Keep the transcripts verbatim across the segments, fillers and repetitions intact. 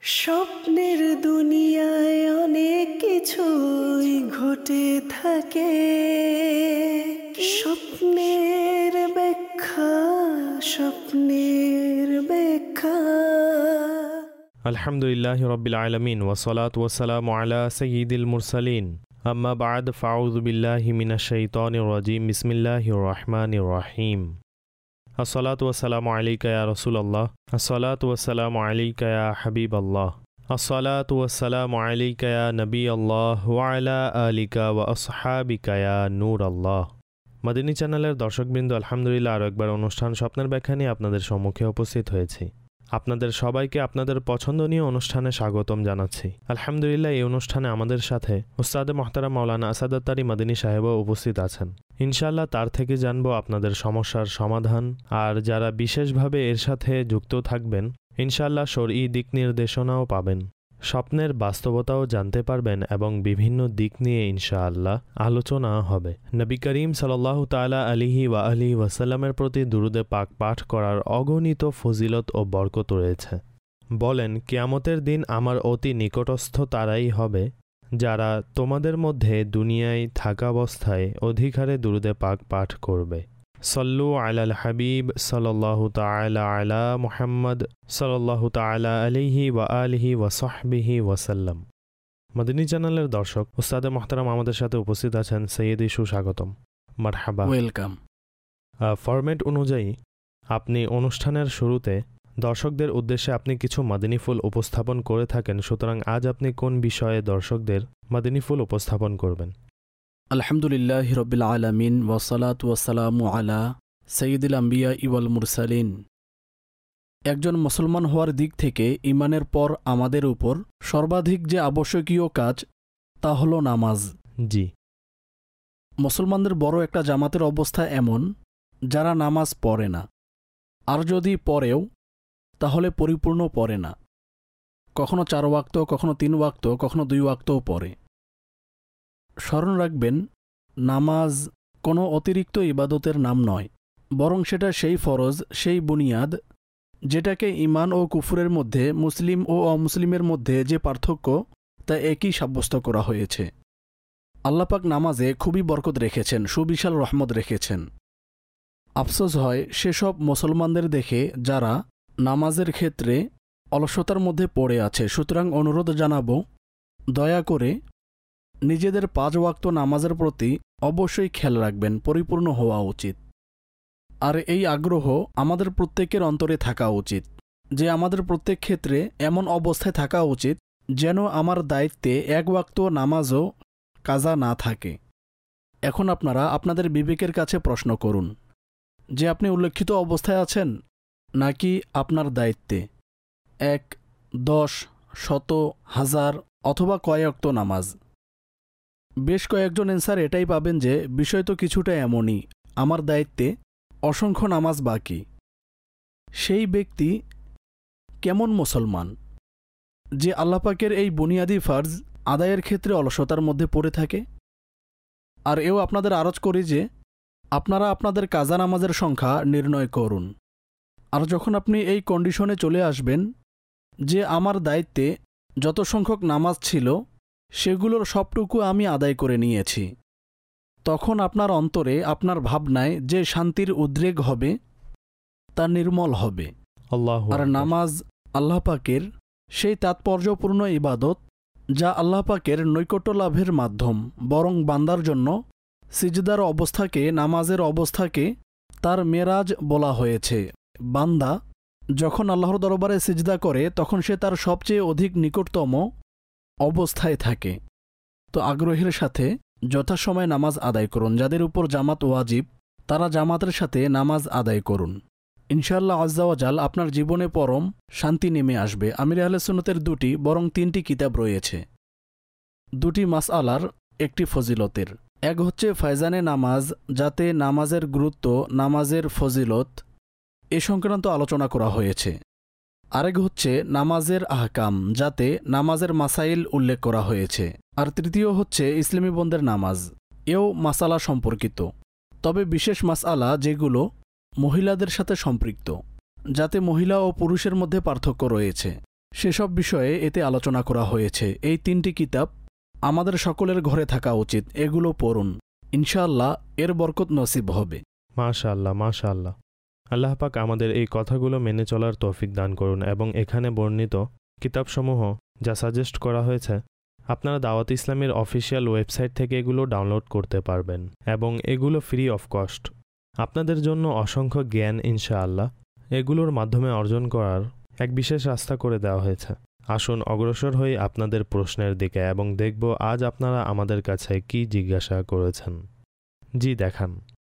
স্বপ্নের দুনিয়ায় অনেক কিছুই ঘটে থাকে, স্বপ্নের ব্যাখ্যা স্বপ্নের ব্যাখ্যা। আলহামদুলিল্লাহি রাব্বিল আলামিন ওয়াসসালাতু ওয়াসসালামু আলা সাইয়্যিদিল মুরসালিন আম্মা বা'দ ফাউযু বিল্লাহি মিনাশ শাইতানির রাজীম বিসমিল্লাহির রহমানির রহিম। আসসালাতু ওয়াসসালামু আলাইকা ইয়া রাসূলুল্লাহ, আসসালাতু ওয়াসসালামু আলাইকা ইয়া হাবিবাল্লাহ, আসসালাতু ওয়াসসালামু আলাইকা ইয়া নবিয়াল্লাহ ওয়া আলা আলিকা ওয়া আসহাবিকা ইয়া নূরাল্লাহ। মাদিনী চ্যানেলের দর্শকবৃন্দ, আলহামদুলিল্লাহ আরও একবার অনুষ্ঠান স্বপ্নের ব্যাখ্যা নিয়ে আপনাদের সম্মুখে উপস্থিত হয়েছি। আপনাদের সবাইকে আপনাদের পছন্দনীয় অনুষ্ঠানে স্বাগতম জানাচ্ছি। আলহামদুলিল্লাহ এই অনুষ্ঠানে আমাদের সাথে উস্তাদে মোহতারাম মাওলানা আসাদুত্তারি মাদিনী সাহেবও উপস্থিত আছেন। ইনশাআল্লাহ তার থেকে জানবো আপনাদের সমস্যার সমাধান, আর যারা বিশেষভাবে এর সাথে যুক্ত থাকবেন ইনশাআল্লাহ শরঈ দিক নির্দেশনাও পাবেন, স্বপ্নের বাস্তবতাও জানতে পারবেন এবং বিভিন্ন দিক নিয়ে ইনশাআল্লাহ আলোচনা হবে। নবী করিম সাল্লাল্লাহু তাআলা আলাইহি ওয়া আলিহি ওয়াসাল্লামের প্রতি দুরুদে পাক পাঠ করার অগণিত ফজিলত ও বরকত রয়েছে। বলেন, কিয়ামতের দিন আমার অতি নিকটস্থ তারাই হবে যারা তোমাদের মধ্যে দুনিয়ায় থাকাবস্থায় অধিকারে দুরুদে পাক পাঠ করবে। সল্লু আলাল হাবিব সাল্লাল্লাহু তাআলা আলা মুহাম্মদ সাল্লাল্লাহু তাআলা আলাইহি ওয়া আলিহি ওয়া সাহবিহি ওয়াসাল্লাম। মাদিনী চ্যানেলের দর্শক উস্তাদে মোহতারাম আমাদের সাথে উপস্থিত আছেন। সৈয়দি, সুস্বাগতম, মারহাবা, ওয়েলকাম। ফরম্যাট অনুযায়ী আপনি অনুষ্ঠানের শুরুতে দর্শকদের উদ্দেশ্যে আপনি কিছু মাদিনী ফুল উপস্থাপন করে থাকেন, সুতরাং আজ আপনি কোন বিষয়ে দর্শকদের মাদিনী ফুল উপস্থাপন করবেন? আলহামদুলিল্লাহ রব্বিল আলামিন ওয়াসসালাতু ওয়াসসালামু আলা সাইয়্যিদিল আম্বিয়া ওয়াল মুরসালিন। একজন মুসলমান হওয়ার দিক থেকে ঈমানের পর আমাদের উপর সর্বাধিক যে আবশ্যকীয় কাজ তা হলো নামাজ। জি। মুসলমানদের বড় একটা জামাতের অবস্থা এমন যারা নামাজ পড়ে না, আর যদি পড়েও তাহলে পরিপূর্ণ পড়ে না। কখনো চার ওয়াক্ত, কখনো তিন ওয়াক্ত, কখনো দুই ওয়াক্তও পড়ে। স্মরণ রাখবেন, নামাজ কোনো অতিরিক্ত ইবাদতের নাম নয়, বরং সেটা সেই ফরজ, সেই বুনিয়াদ যেটাকে ঈমান ও কুফরের মধ্যে, মুসলিম ও অমুসলিমের মধ্যে যে পার্থক্য তা একই সাব্যস্ত করা হয়েছে। আল্লাহ পাক নামাজে খুবই বরকত রেখেছেন, সুবিশাল রহমত রেখেছেন। আফসোস হয় সেসব মুসলমানদের দেখে যারা নামাজের ক্ষেত্রে অলসতার মধ্যে পড়ে আছে। সুতরাং অনুরোধ জানাবো, দয়া করে নিজেদের পাঁচ ওয়াক্ত নামাজের প্রতি অবশ্যই খেয়াল রাখবেন, পরিপূর্ণ হওয়া উচিত। আর এই আগ্রহ আমাদের প্রত্যেকের অন্তরে থাকা উচিত যে আমাদের প্রত্যেক ক্ষেত্রে এমন অবস্থায় থাকা উচিত যেন আমার দায়িত্বে এক ওয়াক্ত নামাজও কাজা না থাকে। এখন আপনারা আপনাদের বিবেকের কাছে প্রশ্ন করুন যে আপনি উল্লেখিত অবস্থায় আছেন নাকি আপনার দায়িত্বে এক, দশ, শত, হাজার অথবা কয়েক ওয়াক্ত নামাজ। বেশ কয়েকজন অ্যান্সার এটাই পাবেন যে বিষয় তো কিছুটা এমনই, আমার দায়িত্বে অসংখ্য নামাজ বাকি। সেই ব্যক্তি কেমন মুসলমান যে আল্লাহ পাকের এই বুনিয়াদি ফরজ আদায়ের ক্ষেত্রে অলসতার মধ্যে পড়ে থাকে? আর এও আপনাদের আরজ করি যে আপনারা আপনাদের কাজা নামাজের সংখ্যা নির্ণয় করুন। আর যখন আপনি এই কন্ডিশনে চলে আসবেন যে আমার দায়িত্বে যত সংখ্যক নামাজ ছিল সেগুলোর সবটুকু আমি আদায় করে নিয়েছি, তখন আপনার অন্তরে, আপনার ভাবনায় যে শান্তির উদ্রেক হবে তা নির্মল হবে। আল্লাহু আর নামাজ আল্লাহ পাকের সেই তাৎপর্যপূর্ণ ইবাদত যা আল্লাহ পাকের নৈকট্য লাভের মাধ্যম, বরং বান্দার জন্য সিজদার অবস্থাকে, নামাজের অবস্থাকে তার মেরাজ বলা হয়েছে। বান্দা যখন আল্লাহর দরবারে সিজদা করে তখন সে তার সবচেয়ে অধিক নিকটতম অবস্থায় থাকে। তো আগ্রহের সাথে যথাসময়ে নামাজ আদায় করুন। যাদের উপর জামাত ওয়াজিব তারা জামাতের সাথে নামাজ আদায় করুন। ইনশাআল্লাহ আজ্জা ওয়া জাল আপনার জীবনে পরম শান্তি নেমে আসবে। আমির আহলে সুন্নতের দুটি বরং তিনটি কিতাব রয়েছে, দুটি মাসআলার, একটি ফজিলতের। এক হচ্ছে ফায়জানে নামাজ, যাতে নামাজের গুরুত্ব, নামাজের ফজিলত এ সংক্রান্ত আলোচনা করা হয়েছে। আরেক হচ্ছে নামাজের আহকাম, যাতে নামাজের মাসাইল উল্লেখ করা হয়েছে। আর তৃতীয় হচ্ছে ইসলামী বন্দের নামাজ, এও মাসালা সম্পর্কিত, তবে বিশেষ মাসআলা যেগুলো মহিলাদের সাথে সম্পৃক্ত, যাতে মহিলা ও পুরুষের মধ্যে পার্থক্য রয়েছে। সেসব বিষয়ে এতে আলোচনা করা হয়েছে। এই তিনটি কিতাব আমাদের সকলের ঘরে থাকা উচিত। এগুলো পড়ুন, ইনশাআল্লাহ এর বরকত নসিব হবে। মাশাআল্লাহ মাশাআল্লাহ। আল্লাহ পাক আমাদের এই কথাগুলো মেনে চলার তৌফিক দান করুন এবং এখানে বর্ণিত কিতাবসমূহ যা সাজেস্ট করা হয়েছে আপনারা দাওয়াত ইসলামের অফিসিয়াল ওয়েবসাইট থেকে এগুলো ডাউনলোড করতে পারবেন এবং এগুলো ফ্রি অফ কস্ট। আপনাদের জন্য অসংখ্য জ্ঞান ইনশাআল্লাহ এগুলোর মাধ্যমে অর্জন করার এক বিশেষ রাস্তা করে দেওয়া হয়েছে। আসুন অগ্রসর হই আপনাদের প্রশ্নের দিকে এবং দেখব আজ আপনারা আমাদের কাছে কি জিজ্ঞাসা করেছেন। জি দেখান।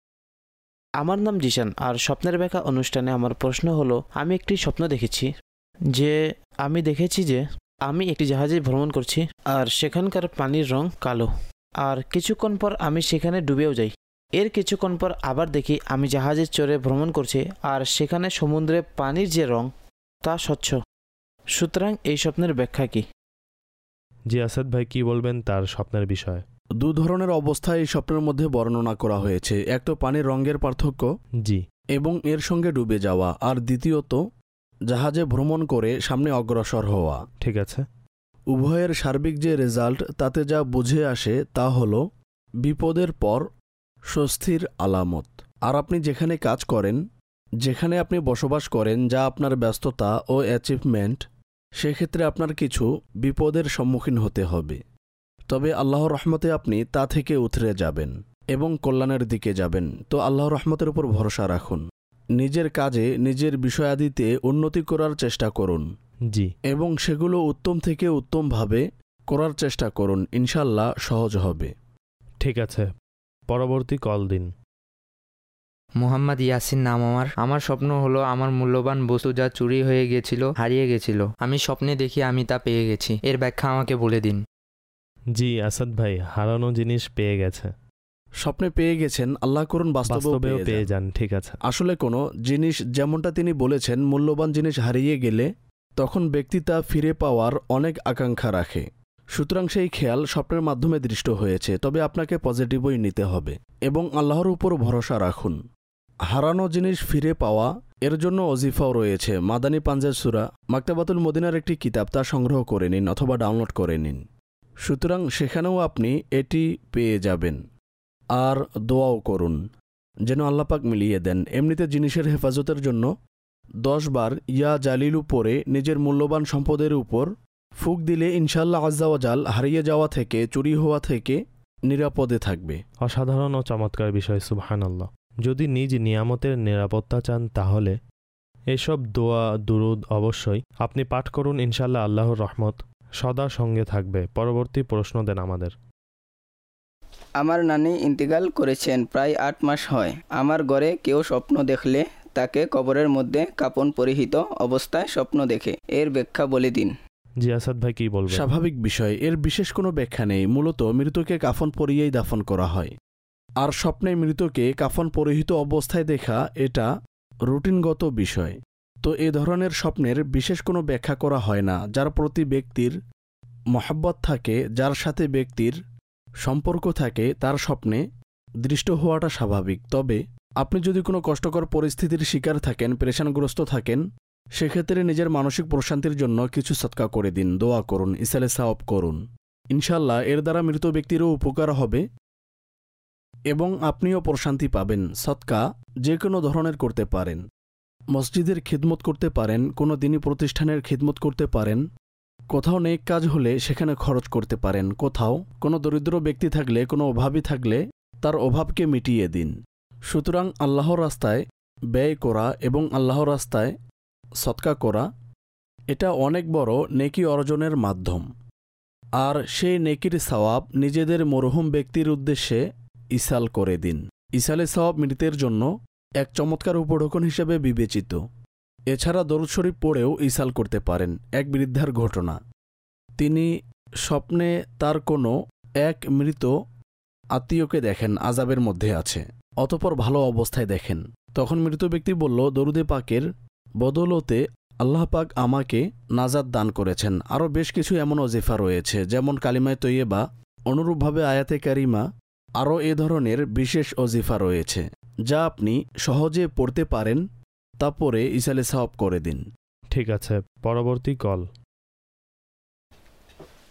আমার নাম জিশান, আর স্বপ্নের ব্যাখ্যা অনুষ্ঠানে আমার প্রশ্ন হলো, আমি একটি স্বপ্ন দেখেছি যে আমি দেখেছি যে আমি একটি জাহাজে ভ্রমণ করছি আর সেখানকার পানির রং কালো, আর কিছুক্ষণ পর আমি সেখানে ডুবেও যাই। এর কিছুক্ষণ পর আবার দেখি আমি জাহাজে চড়ে ভ্রমণ করছি আর সেখানে সমুদ্রে পানির যে রং তা স্বচ্ছ। সুতরাং এই স্বপ্নের ব্যাখ্যা কি? জি আসাদ ভাই কি বলবেন তার স্বপ্নের বিষয়ে? দু ধরনের অবস্থা এই স্বপ্নের মধ্যে বর্ণনা করা হয়েছে। এক তো পানির রঙের পার্থক্য জি এবং এর সঙ্গে ডুবে যাওয়া, আর দ্বিতীয়ত জাহাজে ভ্রমণ করে সামনে অগ্রসর হওয়া। ঠিক আছে। উভয়ের সার্বিক যে রেজাল্ট তাতে যা বুঝে আসে তা হল বিপদের পর স্বস্তির আলামত। আর আপনি যেখানে কাজ করেন, যেখানে আপনি বসবাস করেন, যা আপনার ব্যস্ততা ও অ্যাচিভমেন্ট, সেক্ষেত্রে আপনার কিছু বিপদের সম্মুখীন হতে হবে। তবে আল্লাহর রহমতে আপনি তা থেকে উতরে যাবেন এবং কল্যাণের দিকে যাবেন। তো আল্লাহর রহমতের উপর ভরসা রাখুন, নিজের কাজে নিজের বিষয়াদিতে উন্নতি করার চেষ্টা করুন জি এবং সেগুলো উত্তম থেকে উত্তমভাবে করার চেষ্টা করুন, ইনশাল্লাহ সহজ হবে। ঠিক আছে, পরবর্তী কল দিন। মোহাম্মদ ইয়াসিন নাম আমার। আমার স্বপ্ন হলো আমার মূল্যবান বস্তু যা চুরি হয়ে গেছিল, হারিয়ে গেছিল, আমি স্বপ্নে দেখি আমি তা পেয়ে গেছি। এর ব্যাখ্যা আমাকে বলে দিন। জি আসাদ ভাই, হারানো জিনিস পেয়ে গেছে। স্বপ্নে পেয়ে গেছেন, আল্লাহ করুন বাস্তবেও পেয়ে যান। ঠিক আছে। আসলে কোনো জিনিস, যেমনটা তিনি বলেছেন, মূল্যবান জিনিস হারিয়ে গেলে তখন ব্যক্তি তা ফিরে পাওয়ার অনেক আকাঙ্ক্ষা রাখে। সুতরাং সেই খেয়াল স্বপ্নের মাধ্যমে দৃষ্ট হয়েছে। তবে আপনাকে পজিটিভই নিতে হবে এবং আল্লাহর উপর ভরসা রাখুন। হারানো জিনিস ফিরে পাওয়া, এর জন্য ওজিফাও রয়েছে। মাদানী পাঞ্জাব সূরা, মাকতাবাতুল মদিনার একটি কিতাব, তা সংগ্রহ করে নিন অথবা ডাউনলোড করে নিন। সুতরাং সেখানেও আপনি এটি পেয়ে যাবেন। আর দোয়াও করুন যেন আল্লাপাক মিলিয়ে দেন। এমনিতে জিনিসের হেফাজতের জন্য দশ বার ইয়া জালিলু পরে নিজের মূল্যবান সম্পদের উপর ফুঁক দিলে ইনশাল্লাহ আজ্জাওয়াজাল হারিয়ে যাওয়া থেকে, চুরি হওয়া থেকে নিরাপদে থাকবে। অসাধারণ ও চমৎকার বিষয়, সুবহানাল্লাহ। যদি নিজ নিয়ামতের নিরাপত্তা চান তাহলে এসব দোয়া দুরুদ অবশ্যই আপনি পাঠ করুন, ইনশাল্লাহ আল্লাহর রহমত সদা সঙ্গে থাকবে। পরবর্তী প্রশ্ন দেন আমাদের। আমার নানি ইন্তেকাল করেছেন, প্রায় আট মাস হয়। আমার ঘরে কেউ স্বপ্ন দেখলে তাকে কবরের মধ্যে কাফন পরিহিত অবস্থায় স্বপ্ন দেখে, এর ব্যাখ্যা বলে দিন। জি আসাদ ভাই কি বলবেন? স্বাভাবিক বিষয়, এর বিশেষ কোনো ব্যাখ্যা নেই। মূলত মৃতকে কাফন পরিয়েই দাফন করা হয়। আর স্বপ্নে মৃতকে কাফন পরিহিত অবস্থায় দেখা এটা রুটিনগত বিষয়। তো এ ধরনের স্বপ্নের বিশেষ কোনো ব্যাখ্যা করা হয় না। যার প্রতি ব্যক্তির মহব্বত থাকে, যার সাথে ব্যক্তির সম্পর্ক থাকে, তার স্বপ্নে দৃষ্ট হওয়াটা স্বাভাবিক। তবে আপনি যদি কোনো কষ্টকর পরিস্থিতির শিকার থাকেন, পেরেশানগ্রস্ত থাকেন, সেক্ষেত্রে নিজের মানসিক প্রশান্তির জন্য কিছু সদকা করে দিন, দোয়া করুন, ইসালে সাওয়াব করুন। ইনশাল্লাহ এর দ্বারা মৃত ব্যক্তিরও উপকার হবে এবং আপনিও প্রশান্তি পাবেন। সদকা যে কোনো ধরনের করতে পারেন, মসজিদের খিদমত করতে পারেন, কোনো দিনী প্রতিষ্ঠানের খিদমত করতে পারেন, কোথাও নেক কাজ হলে সেখানে খরচ করতে পারেন, কোথাও কোনো দরিদ্র ব্যক্তি থাকলে, কোনো অভাবী থাকলে তার অভাবকে মিটিয়ে দিন। সুতরাং আল্লাহর রাস্তায় ব্যয় করা এবং আল্লাহর রাস্তায় সদকা করা এটা অনেক বড় নেকি অর্জনের মাধ্যম। আর সেই নেকির সওয়াব নিজেদের মরহুম ব্যক্তির উদ্দেশ্যে ইসাল করে দিন। ইসালে সওয়াব মৃতের জন্য এক চমৎকার উপঢৌকন হিসেবে বিবেচিত। এছাড়া দরুদ শরীফ পড়েও ইসাল করতে পারেন। এক বৃদ্ধার ঘটনা, তিনি স্বপ্নে তার কোনো এক মৃত আত্মীয়কে দেখেন আযাবের মধ্যে আছে, অতঃপর ভালো অবস্থায় দেখেন। তখন মৃত ব্যক্তি বলল, দরুদে পাকের বদৌলতে আল্লাহ পাক আমাকে নাজাত দান করেছেন। আরও বেশ কিছু এমন ওজিফা রয়েছে, যেমন কালিমায়ে তৈয়্যেবা, অনুরূপভাবে আয়াতে কারিমা, আরও এ ধরনের বিশেষ ওজিফা রয়েছে যা আপনি সহজে পড়তে পারেন। তা পরে ইসালে সাওয়াব করে দিন। ঠিক আছে, পরবর্তী কল।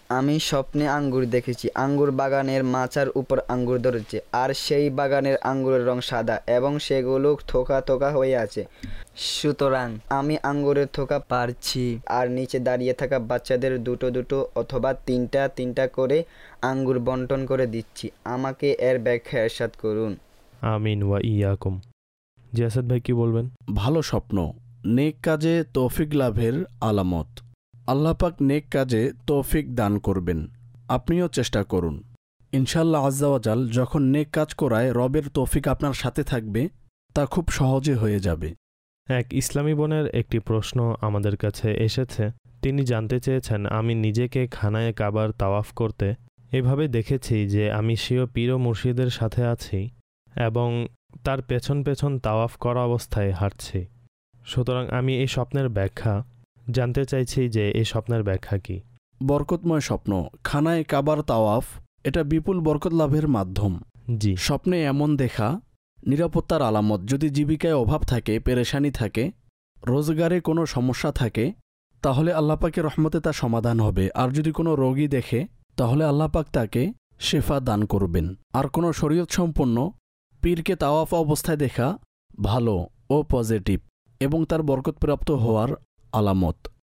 আমি স্বপ্নে আঙ্গুর দেখেছি, আঙ্গুর বাগানের মাচার উপর আঙ্গুর ধরেছে, আর সেই বাগানের আঙ্গুরের রং সাদা এবং সেগুলো থোকা থোকা হয়ে আছে। সুতরাং আমি আঙ্গুরের থোকা পারছি আর নিচে দাঁড়িয়ে থাকা বাচ্চাদের দুটো দুটো অথবা তিনটা তিনটা করে আঙ্গুর বন্টন করে দিচ্ছি। আমাকে এর ব্যাখ্যা ইরশাদ করুন। আমিন ওয়া ইয়াকুম। জি আসাদ ভাই কি বলবেন? ভালো স্বপ্ন নেক কাজে তৌফিক লাভের আলামত। আল্লাহ পাক নেক কাজে তৌফিক দান করবেন, আপনিও চেষ্টা করুন। ইনশাআল্লাহ আজ্জা ওয়া জাল যখন নেক কাজ করায় রবের তৌফিক আপনার সাথে থাকবে, তা খুব সহজে হয়ে যাবে। এক ইসলামী বোনের একটি প্রশ্ন আমাদের কাছে এসেছে। তিনি জানতে চেয়েছেন, আমি নিজেকে খানায়ে কাবার তাওয়াফ করতে এভাবে দেখেছি যে আমি স্বীয় পীর ও মুর্শিদের সাথে আছি এবং তার পেছন পেছন তাওয়াফ করা অবস্থায় হাঁটছি। সুতরাং আমি এই স্বপ্নের ব্যাখ্যা জানতে চাইছি যে এই স্বপ্নের ব্যাখ্যা কি? বরকতময় স্বপ্ন খানায়ে কাবার তাওয়াফ, এটা বিপুল বরকত লাভের মাধ্যম। জি। স্বপ্নে এমন দেখা নিরাপত্তার আলামত। যদি জীবিকায় অভাব থাকে, পেরেশানি থাকে, রোজগারে কোনো সমস্যা থাকে, তাহলে আল্লাহ পাকের রহমতে তা সমাধান হবে। আর যদি কোনো রোগী দেখে, তাহলে আল্লাহ পাক তাকে শেফা দান করবেন। আর কোনো শরীয়ত সম্পন্ন পীরকে তাওয়াফ অবস্থায় দেখা ভালো ও পজিটিভ এবং তার বরকতপ্রাপ্ত হওয়ার আলামত।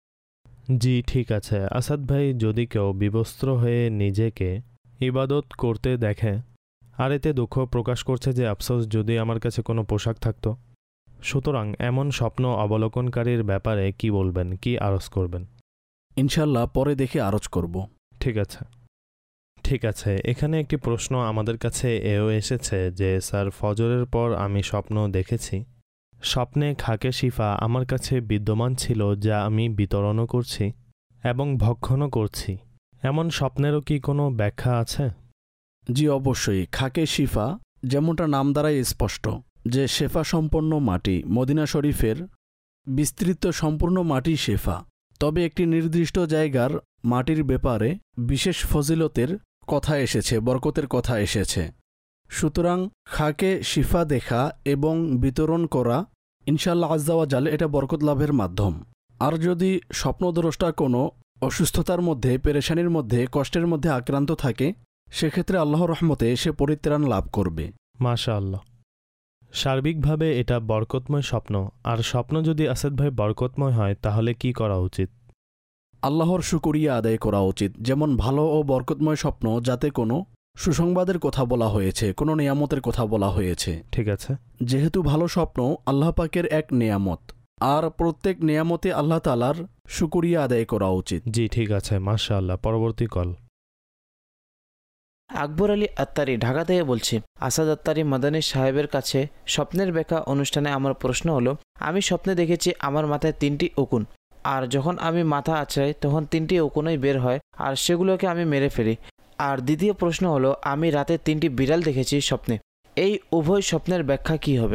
জি ঠিক আছে। আসাদ ভাই, যদি কেউ বিবস্ত্র হয়ে নিজেকে ইবাদত করতে দেখে আর এতে দুঃখ প্রকাশ করছে যে আফসোস যদি আমার কাছে কোনো পোশাক থাকতো, সুতরাং এমন স্বপ্ন অবলোকনকারীর ব্যাপারে কি বলবেন, কি আরজ করবেন? ইনশাল্লাহ পরে দেখে আরজ করব। ঠিক আছে ঠিক আছে এখানে একটি প্রশ্ন আমাদের কাছে এও এসেছে যে স্যার, ফজরের পর আমি স্বপ্ন দেখেছি, স্বপ্নে খাকে শিফা আমার কাছে বিদ্যমান ছিল যা আমি বিতরণও করছি এবং ভক্ষণও করছি। এমন স্বপ্নেরও কি কোনো ব্যাখ্যা আছে? জি অবশ্যই। খাকে শিফা যেমনটা নাম দ্বারাই স্পষ্ট যে শেফা সম্পন্ন মাটি, মদিনা শরীফের বিস্তৃত সম্পূর্ণ মাটি শেফা। তবে একটি নির্দিষ্ট জায়গার মাটির ব্যাপারে বিশেষ ফজিলতের কথা এসেছে, বরকতের কথা এসেছে। সুতরাং খাকে শিফা দেখা এবং বিতরণ করা ইনশাআল্লাহ আজ্জা ওয়া জাল এটা বরকত লাভের মাধ্যম। আর যদি স্বপ্নদ্রষ্টা কোনো অসুস্থতার মধ্যে, পেরেশানির মধ্যে, কষ্টের মধ্যে আক্রান্ত থাকে, সেক্ষেত্রে আল্লাহর রহমতে সে পরিত্রাণ লাভ করবে। মাশাআল্লাহ। সার্বিকভাবে এটা বরকতময় স্বপ্ন। আর স্বপ্ন যদি আসাদ ভাই বরকতময় হয় তাহলে কি করা উচিত? আল্লাহর শুকরিয়া আদায় করা উচিত। যেমন ভালো ও বরকতময় স্বপ্ন যাতে কোনো সুসংবাদের কথা বলা হয়েছে, কোনো নিয়ামতের কথা বলা হয়েছে। ঠিক আছে। যেহেতু ভালো স্বপ্ন আল্লাহ পাকের এক নিয়ামত, আর প্রত্যেক নিয়ামতে আল্লাহ তাআলার শুকরিয়া আদায় করা উচিত। জি ঠিক আছে, মাশাআল্লাহ। পরবর্তী কল। আকবর আলী আত্তারি ঢাকা থেকে বলছি। আসাদ আত্তারি মাদানী সাহেবের কাছে স্বপ্নের ব্যাখ্যা অনুষ্ঠানে আমার প্রশ্ন হলো, আমি স্বপ্নে দেখেছি আমার মাথায় তিনটি উকুন, আর যখন আমি মাথা আঁচড়াই তখন তিনটি উকুনই বের হয় আর সেগুলোকে আমি মেরে ফেলি। আর দ্বিতীয় প্রশ্ন হলো, আমি রাতে তিনটি বিড়াল দেখেছি স্বপ্নে। এই উভয় স্বপ্নের ব্যাখ্যা কি হবে?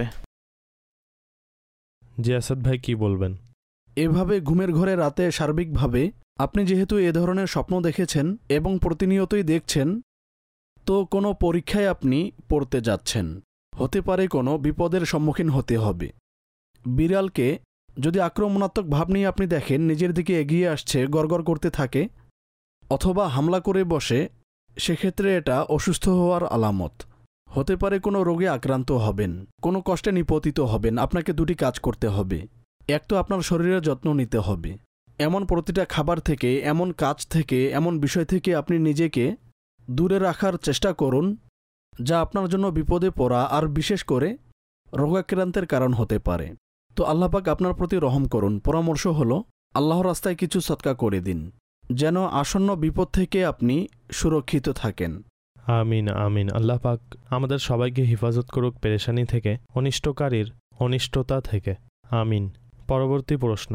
জি আসাদ ভাই কি বলবেন? এভাবে ঘুমের ঘরে রাতে সার্বিকভাবে আপনি যেহেতু এ ধরনের স্বপ্ন দেখেছেন এবং প্রতিনিয়তই দেখছেন, তো কোনো পরীক্ষায় আপনি পড়তে যাচ্ছেন, হতে পারে কোনো বিপদের সম্মুখীন হতে হবে। বিড়ালকে যদি আক্রমণাত্মক ভাব নিয়ে আপনি দেখেন, নিজের দিকে এগিয়ে আসছে, গড়গড় করতে থাকে অথবা হামলা করে বসে, সেক্ষেত্রে এটা অসুস্থ হওয়ার আলামত। হতে পারে কোনো রোগে আক্রান্ত হবেন, কোনো কষ্টে নিপতিত হবেন। আপনাকে দুটি কাজ করতে হবে। এক তো আপনার শরীরের যত্ন নিতে হবে। এমন প্রতিটা খাবার থেকে, এমন কাজ থেকে, এমন বিষয় থেকে আপনি নিজেকে দূরে রাখার চেষ্টা করুন যা আপনার জন্য বিপদে পড়া আর বিশেষ করে রোগাক্রান্তের কারণ হতে পারে। তো আল্লাহ পাক আপনার প্রতি রহম করুন। পরামর্শ হলো, আল্লাহর রাস্তায় কিছু সদকা করে দিন যেন আসন্ন বিপদ থেকে আপনি সুরক্ষিত থাকেন। আমিন আমিন। আল্লাহ পাক আমাদের সবাইকে হেফাজত করুক পেরেশানি থেকে, অনিষ্টকারীর অনিষ্টতা থেকে। আমিন। পরবর্তী প্রশ্ন।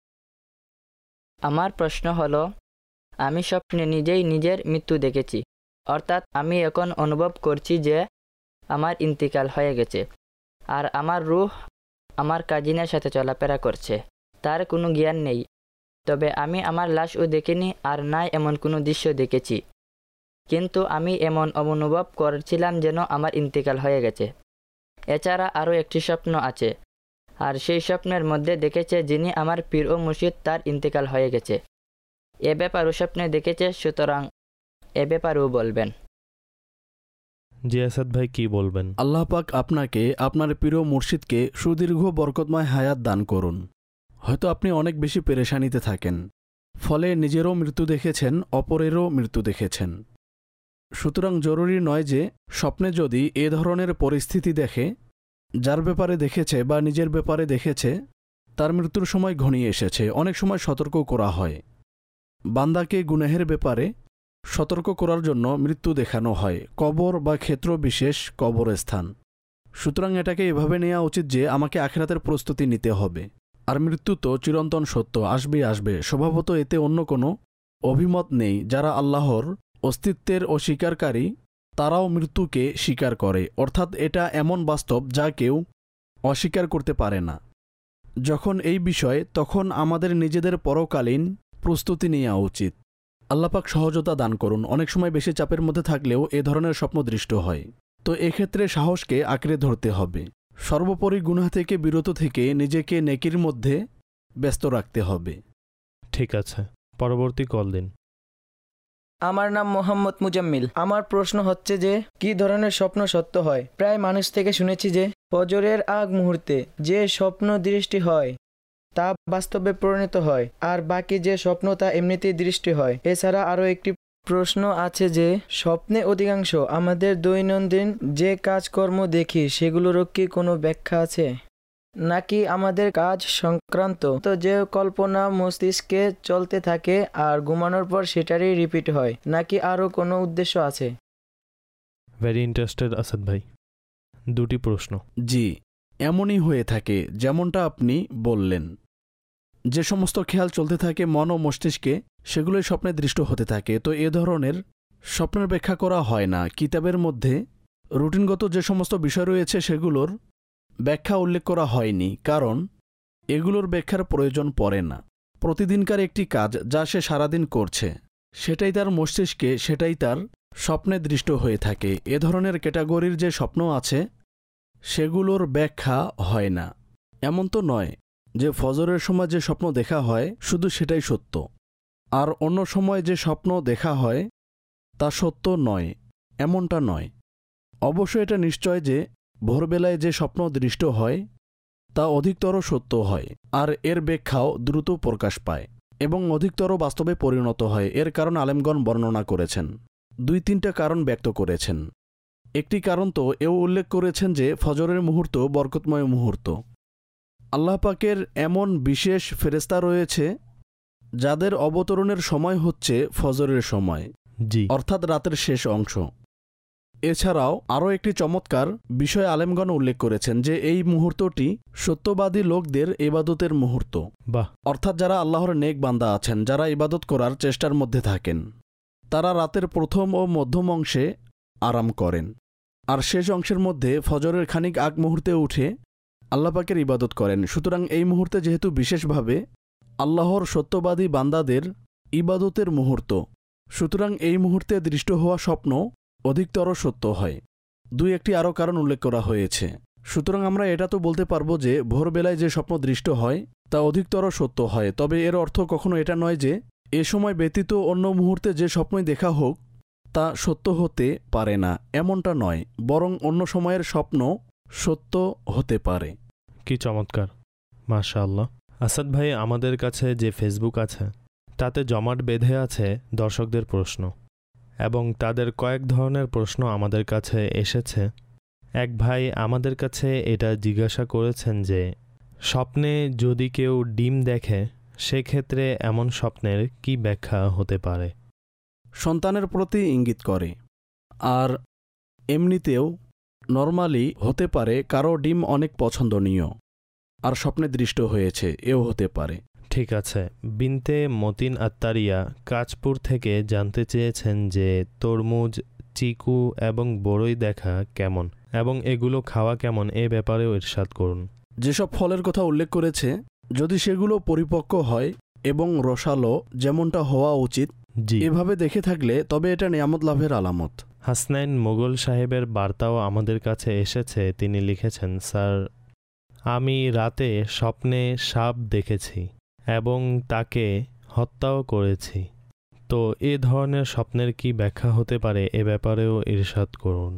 আমার প্রশ্ন হলো, আমি স্বপ্নে নিজেই নিজের মৃত্যু দেখেছি, অর্থাৎ আমি এখন অনুভব করছি যে আমার ইন্তিকাল হয়ে গেছে আর আমার রূহ আমার কাজিনের সাথে চলাফেরা করছে, তার কোনো জ্ঞান নেই। তবে আমি আমার লাশও দেখিনি আর নাই এমন কোনো দৃশ্য দেখেছি, কিন্তু আমি এমন অনুভব করছিলাম যেন আমার ইন্তিকাল হয়ে গেছে। এছাড়া আরও একটি স্বপ্ন আছে, আর সেই স্বপ্নের মধ্যে দেখেছে যিনি আমার পীর ও মুর্শিদ তার ইন্তিকাল হয়ে গেছে। এ ব্যাপারও স্বপ্নে দেখেছে, সুতরাং এ ব্যাপারেও বলবেন। জি আসাদ ভাই, কি বলবেন? আল্লাহ পাক আপনাকে আপনার প্রিয় মুর্শিদকে সুদীর্ঘ বরকতময় হায়াত দান করুন। হয়তো আপনি অনেক বেশি পেরেশানিতে থাকেন, ফলে নিজেরও মৃত্যু দেখেছেন, অপরেরও মৃত্যু দেখেছেন। সুতরাং জরুরি নয় যে স্বপ্নে যদি এ ধরনের পরিস্থিতি দেখে, যার ব্যাপারে দেখেছে বা নিজের ব্যাপারে দেখেছে তার মৃত্যুর সময় ঘনিয়ে এসেছে, অনেক সময় সতর্ক করা হয়। বান্দাকে গুনাহের ব্যাপারে সতর্ক করার জন্য মৃত্যু দেখানো হয়, কবর বা ক্ষেত্র বিশেষ কবরস্থান। সুতরাং এটাকে এভাবে নেওয়া উচিত যে আমাকে আখিরাতের প্রস্তুতি নিতে হবে, আর মৃত্যু তো চিরন্তন সত্য, আসবেই আসবে। স্বভাবত এতে অন্য কোনো অভিমত নেই। যারা আল্লাহর অস্তিত্বের অস্বীকারী তারাও মৃত্যুকে স্বীকার করে, অর্থাৎ এটা এমন বাস্তব যা কেউ অস্বীকার করতে পারে না। যখন এই বিষয়, তখন আমাদের নিজেদের পরকালীন প্রস্তুতি নেওয়া উচিত। আল্লাপাক সহজতা দান করুন। অনেক সময় বেশি চাপের মধ্যে থাকলেও এ ধরনের স্বপ্ন দৃষ্ট হয়, তো এক্ষেত্রে সাহসকে আঁকড়ে ধরতে হবে। সর্বোপরি গুনাহ থেকে বিরত থেকে নিজেকে নেকির মধ্যে ব্যস্ত রাখতে হবে। ঠিক আছে, পরবর্তী কল দিন। আমার নাম মোহাম্মদ মুজাম্মিল। আমার প্রশ্ন হচ্ছে যে কি ধরনের স্বপ্ন সত্য হয়? প্রায় মানুষ থেকে শুনেছি যে ফজরের আগ মুহূর্তে যে স্বপ্ন দৃষ্টি হয় তা বাস্তবে পরিণত হয়, আর বাকি যে স্বপ্ন তা এমনিতেই দৃষ্টি হয়। এছাড়া আরও একটি প্রশ্ন আছে যে স্বপ্নে অধিকাংশ আমাদের দৈনন্দিন যে কাজকর্ম দেখি সেগুলোরও কি কোনো ব্যাখ্যা আছে, নাকি আমাদের কাজ সংক্রান্ত তো যে কল্পনা মস্তিষ্কে চলতে থাকে আর ঘুমানোর পর সেটারই রিপিট হয়, নাকি আরও কোনো উদ্দেশ্য আছে? ভেরি ইন্টারেস্টেড আসাদ ভাই, দুটি প্রশ্ন। জি, এমনই হয়ে থাকে যেমনটা আপনি বললেন। যে সমস্ত খেয়াল চলতে থাকে মন ও মস্তিষ্কে, সেগুলোই স্বপ্নে দৃষ্ট হতে থাকে। তো এ ধরনের স্বপ্নের ব্যাখ্যা করা হয় না। কিতাবের মধ্যে রুটিনগত যে সমস্ত বিষয় রয়েছে সেগুলোর ব্যাখ্যা উল্লেখ করা হয়নি, কারণ এগুলোর ব্যাখ্যার প্রয়োজন পড়ে না। প্রতিদিনকার একটি কাজ যা সে সারাদিন করছে, সেটাই তার মস্তিষ্কে, সেটাই তার স্বপ্নে দৃষ্ট হয়ে থাকে। এ ধরনের ক্যাটাগরির যে স্বপ্ন আছে সেগুলোর ব্যাখ্যা হয় না। এমন তো নয় যে ফজরের সময় যে স্বপ্ন দেখা হয় শুধু সেটাই সত্য, আর অন্য সময় যে স্বপ্ন দেখা হয় তা সত্য নয়, এমনটা নয়। অবশ্য এটা নিশ্চয় যে ভোরবেলায় যে স্বপ্ন দৃষ্ট হয় তা অধিকতর সত্য হয়, আর এর ব্যাখ্যাও দ্রুত প্রকাশ পায় এবং অধিকতর বাস্তবে পরিণত হয়। এর কারণ আলেমগণ বর্ণনা করেছেন, দুই তিনটা কারণ ব্যক্ত করেছেন। একটি কারণ তো এও উল্লেখ করেছেন যে ফজরের মুহূর্ত বরকতময় মুহূর্ত। আল্লাহ পাকের এমন বিশেষ ফেরেশতা রয়েছে যাদের অবতরণের সময় হচ্ছে ফজরের সময়, জি, অর্থাৎ রাতের শেষ অংশ। এছাড়াও আরও একটি চমৎকার বিষয় আলেমগণ উল্লেখ করেছেন যে এই মুহূর্তটি সত্যবাদী লোকদের ইবাদতের মুহূর্ত। বাহ। অর্থাৎ যারা আল্লাহর নেক বান্দা আছেন, যারা ইবাদত করার চেষ্টার মধ্যে থাকেন, তারা রাতের প্রথম ও মধ্যম অংশে আরাম করেন, আর শেষ অংশের মধ্যে ফজরের খানিক আগ মুহূর্তে উঠে আল্লাহ পাকের ইবাদত করেন। সুতরাং এই মুহূর্তে যেহেতু বিশেষভাবে আল্লাহর সত্যবাদী বান্দাদের ইবাদতের মুহূর্ত, সুতরাং এই মুহূর্তে দৃষ্ট হওয়া স্বপ্ন অধিকতর সত্য হয়। দুই একটি আরও কারণ উল্লেখ করা হয়েছে। সুতরাং আমরা এটা তো বলতে পারবো যে ভোরবেলায় যে স্বপ্ন দৃষ্ট হয় তা অধিকতর সত্য হয়, তবে এর অর্থ কখনো এটা নয় যে এ সময় ব্যতীত অন্য মুহূর্তে যে স্বপ্নই দেখা হোক তা সত্য হতে পারে না, এমনটা নয়, বরং অন্য সময়ের স্বপ্ন সত্য হতে পারে। কি চমৎকার, মাশাআল্লাহ। আসাদ ভাই, আমাদের কাছে যে ফেসবুক আছে তাতে জমাট বেঁধে আছে দর্শকদের প্রশ্ন, এবং তাদের কয়েক ধরনের প্রশ্ন আমাদের কাছে এসেছে। এক ভাই আমাদের কাছে এটা জিজ্ঞাসা করেছেন যে স্বপ্নে যদি কেউ ডিম দেখে সেক্ষেত্রে এমন স্বপ্নের কি ব্যাখ্যা হতে পারে? সন্তানের প্রতি ইঙ্গিত করে, আর এমনিতেও নর্মালি হতে পারে কারো ডিম অনেক পছন্দনীয় আর স্বপ্নে দৃষ্ট হয়েছে, এও হতে পারে। ঠিক আছে। বিনতে মতিন আত্তারিয়া কাঁচপুর থেকে জানতে চেয়েছেন যে তরমুজ, চিকু এবং বড়ই দেখা কেমন এবং এগুলো খাওয়া কেমন, এ ব্যাপারেও ইরশাদ করুন। যেসব ফলের কথা উল্লেখ করেছে যদি সেগুলো পরিপক্ক হয় এবং রসালো যেমনটা হওয়া উচিত, জি, এভাবে দেখে থাকলে তবে এটা নিয়ামত লাভের আলামত। হাসনাইন মোগল সাহেবের বার্তাও আমাদের কাছে এসেছে। তিনি লিখেছেন, স্যার, আমি রাতে স্বপ্নে সাপ দেখেছি এবং তাকে হত্যাও করেছি। তো এ ধরনের স্বপ্নের কি ব্যাখ্যা হতে পারে এ ব্যাপারেও ইরশাদ করুন।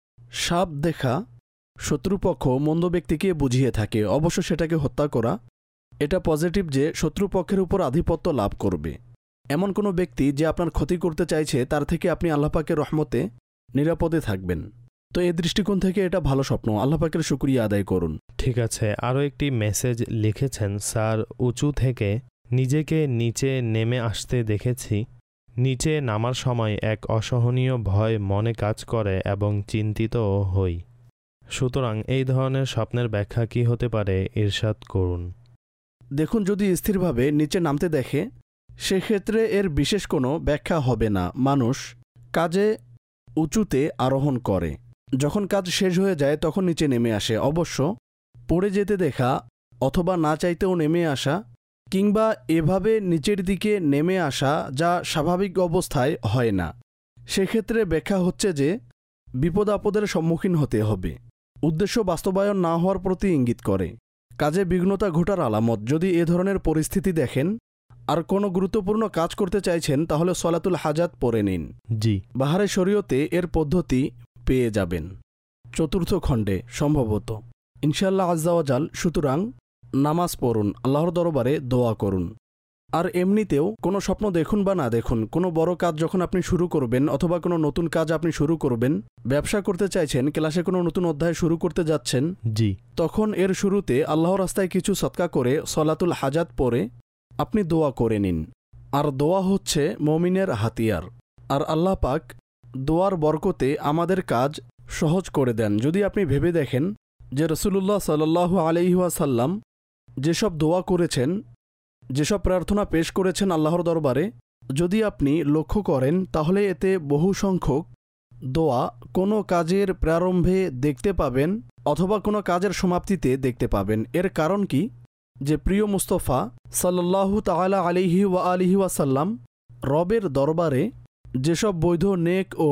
সাপ দেখা শত্রুপক্ষ মন্দ ব্যক্তিকে বুঝিয়ে থাকে, অবশ্য সেটাকে হত্যা করা এটা পজিটিভ যে শত্রুপক্ষের উপর আধিপত্য লাভ করবে। এমন কোনো ব্যক্তি যে আপনার ক্ষতি করতে চাইছে তার থেকে আপনি আল্লাহ পাকের রহমতে নিরাপদে থাকবেন। তো এই দৃষ্টিকোণ থেকে এটা ভালো স্বপ্ন, আল্লাহ পাকের শুকরিয়া আদায় করুন। ঠিক আছে, আরও একটি মেসেজ লিখেছেন, স্যার উঁচু থেকে নিজেকে নিচে নেমে আসতে দেখেছি। নিচে নামার সময় এক অসহনীয় ভয় মনে কাজ করে এবং চিন্তিতও হই। সুতরাং এই ধরনের স্বপ্নের ব্যাখ্যা কি হতে পারে ইরশাদ করুন। দেখুন, যদি স্থিরভাবে নিচে নামতে দেখে সেক্ষেত্রে এর বিশেষ কোনো ব্যাখ্যা হবে না। মানুষ কাজে উঁচুতে আরোহণ করে, যখন কাজ শেষ হয়ে যায় তখন নিচে নেমে আসে। অবশ্য পড়ে যেতে দেখা অথবা না চাইতেও নেমে আসা কিংবা এভাবে নিচের দিকে নেমে আসা যা স্বাভাবিক অবস্থায় হয় না, সেক্ষেত্রে ব্যাখ্যা হচ্ছে যে বিপদ আপদের সম্মুখীন হতে হবে। উদ্দেশ্য বাস্তবায়ন না হওয়ার প্রতি ইঙ্গিত করে, কাজে বিঘ্নতা ঘটার আলামত। যদি এ ধরনের পরিস্থিতি দেখেন আর কোনো গুরুত্বপূর্ণ কাজ করতে চাইছেন তাহলে সলাতুল হাজাত পড়ে নিন। জি, বাহারে শরীয়তে এর পদ্ধতি পেয়ে যাবেন চতুর্থ খণ্ডে সম্ভবত ইনশাআল্লাহ আজ্জাওয়াজাল। সুতরাং নামাজ পড়ুন, আল্লাহর দরবারে দোয়া করুন। আর এমনিতেও কোনো স্বপ্ন দেখুন বা না দেখুন, কোনো বড় কাজ যখন আপনি শুরু করবেন অথবা কোনো নতুন কাজ আপনি শুরু করবেন, ব্যবসা করতে চাইছেন, ক্লাসে কোনো নতুন অধ্যায় শুরু করতে যাচ্ছেন, জি, তখন এর শুরুতে আল্লাহর রাস্তায় কিছু সদকা করে সলাতুল হাজাত পড়ে আপনি দোয়া করে নিন। আর দোয়া হচ্ছে মুমিনের হাতিয়ার। আর আল্লাহ পাক দোয়ার বরকতে আমাদের কাজ সহজ করে দেন। যদি আপনি ভেবে দেখেন যে রাসূলুল্লাহ সাল্লাল্লাহু আলাইহি ওয়াসাল্লাম যেসব দোয়া করেছেন, যেসব প্রার্থনা পেশ করেছেন আল্লাহর দরবারে, যদি আপনি লক্ষ্য করেন তাহলে এতে বহু সংখ্যক দোয়া কোনো কাজের প্রারম্ভে দেখতে পাবেন অথবা কোনো কাজের সমাপ্তিতে দেখতে পাবেন। এর কারণ কি, যে প্রিয় মুস্তফা সাল্লাল্লাহু তাআলা আলাইহি ওয়া আলিহি ওয়াসাল্লাম রবের দরবারে যেসব বৈধ নেক ও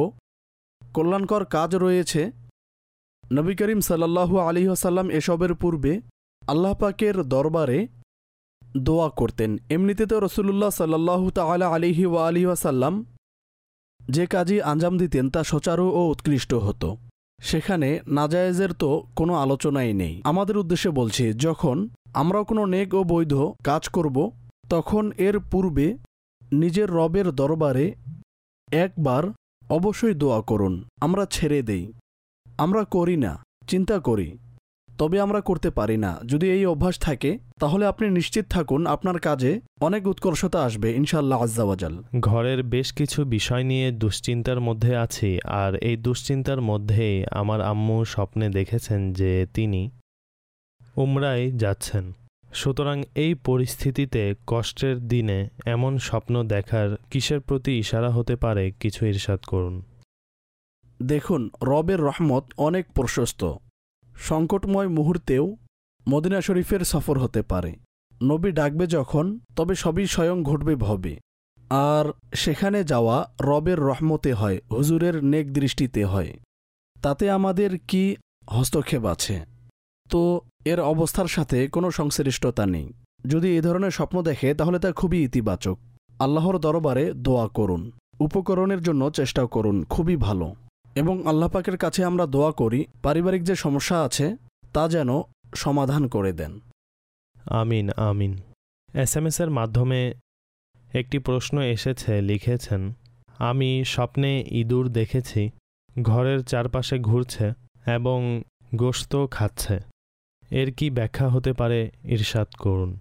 কল্যাণকর কাজ রয়েছে, নবী করিম সাল্লাল্লাহু আলাইহি ওয়াসাল্লাম এসবের পূর্বে আল্লাহ পাকের দরবারে দোয়া করতেন। এমনিতে তো রাসূলুল্লাহ সাল্লাল্লাহু তাআলা আলাইহি ওয়া আলিহি ওয়াসাল্লাম যে কাজই আঞ্জাম দিতেন তা সুচারু ও উৎকৃষ্ট হতো, সেখানে নাজায়েজের তো কোনো আলোচনাই নেই। আমাদের উদ্দেশ্যে বলছি, যখন আমরাও কোনো নেক ও বৈধ কাজ করব তখন এর পূর্বে নিজের রবের দরবারে একবার অবশ্যই দোয়া করুন। আমরা ছেড়ে দেই, আমরা করি না, চিন্তা করি, তবে আমরা করতে পারি না। যদি এই অভ্যাস থাকে তাহলে আপনি নিশ্চিত থাকুন আপনার কাজে অনেক উৎকর্ষতা আসবে ইনশাআল্লাহ আজ্জাওয়াজাল। ঘরের বেশ কিছু বিষয় নিয়ে দুশ্চিন্তার মধ্যে আছি, আর এই দুশ্চিন্তার মধ্যেই আমার আম্মু স্বপ্নে দেখেছেন যে তিনি উমরায় যাচ্ছেন। সুতরাং এই পরিস্থিতিতে কষ্টের দিনে এমন স্বপ্ন দেখার কিসের প্রতি ইশারা হতে পারে, কিছু ইরশাদ করুন। দেখুন, রবের রহমত অনেক প্রশস্ত। সংকটময় মুহূর্তেও মদিনা শরীফের সফর হতে পারে। নবী ডাকবে যখন, তবে সবই স্বয়ং ঘটবে ভবে। আর সেখানে যাওয়া রবের রহমতে হয়, হুজুরের নেক দৃষ্টিতে হয়। তাতে আমাদের কি হস্তক্ষেপ আছে? তো এর অবস্থার সাথে কোনো সংশ্লিষ্টতা নেই। যদি এ ধরনের স্বপ্ন দেখে তাহলে তা খুবই ইতিবাচক। আল্লাহর দরবারে দোয়া করুন, উপকরণের জন্য চেষ্টা করুন, খুবই ভালো। এবং আল্লাহ পাকের কাছে আমরা দোয়া করি পারিবারিক যে সমস্যা আছে তা যেন সমাধান করে দেন। আমিন আমিন। এস এম এসের মাধ্যমে একটি প্রশ্ন এসেছে, লিখেছেন, আমি স্বপ্নে ইঁদুর দেখেছি, ঘরের চারপাশে ঘুরছে এবং গোশত খাচ্ছে। এর কি ব্যাখ্যা হতে পারে ইরশাদ করুন।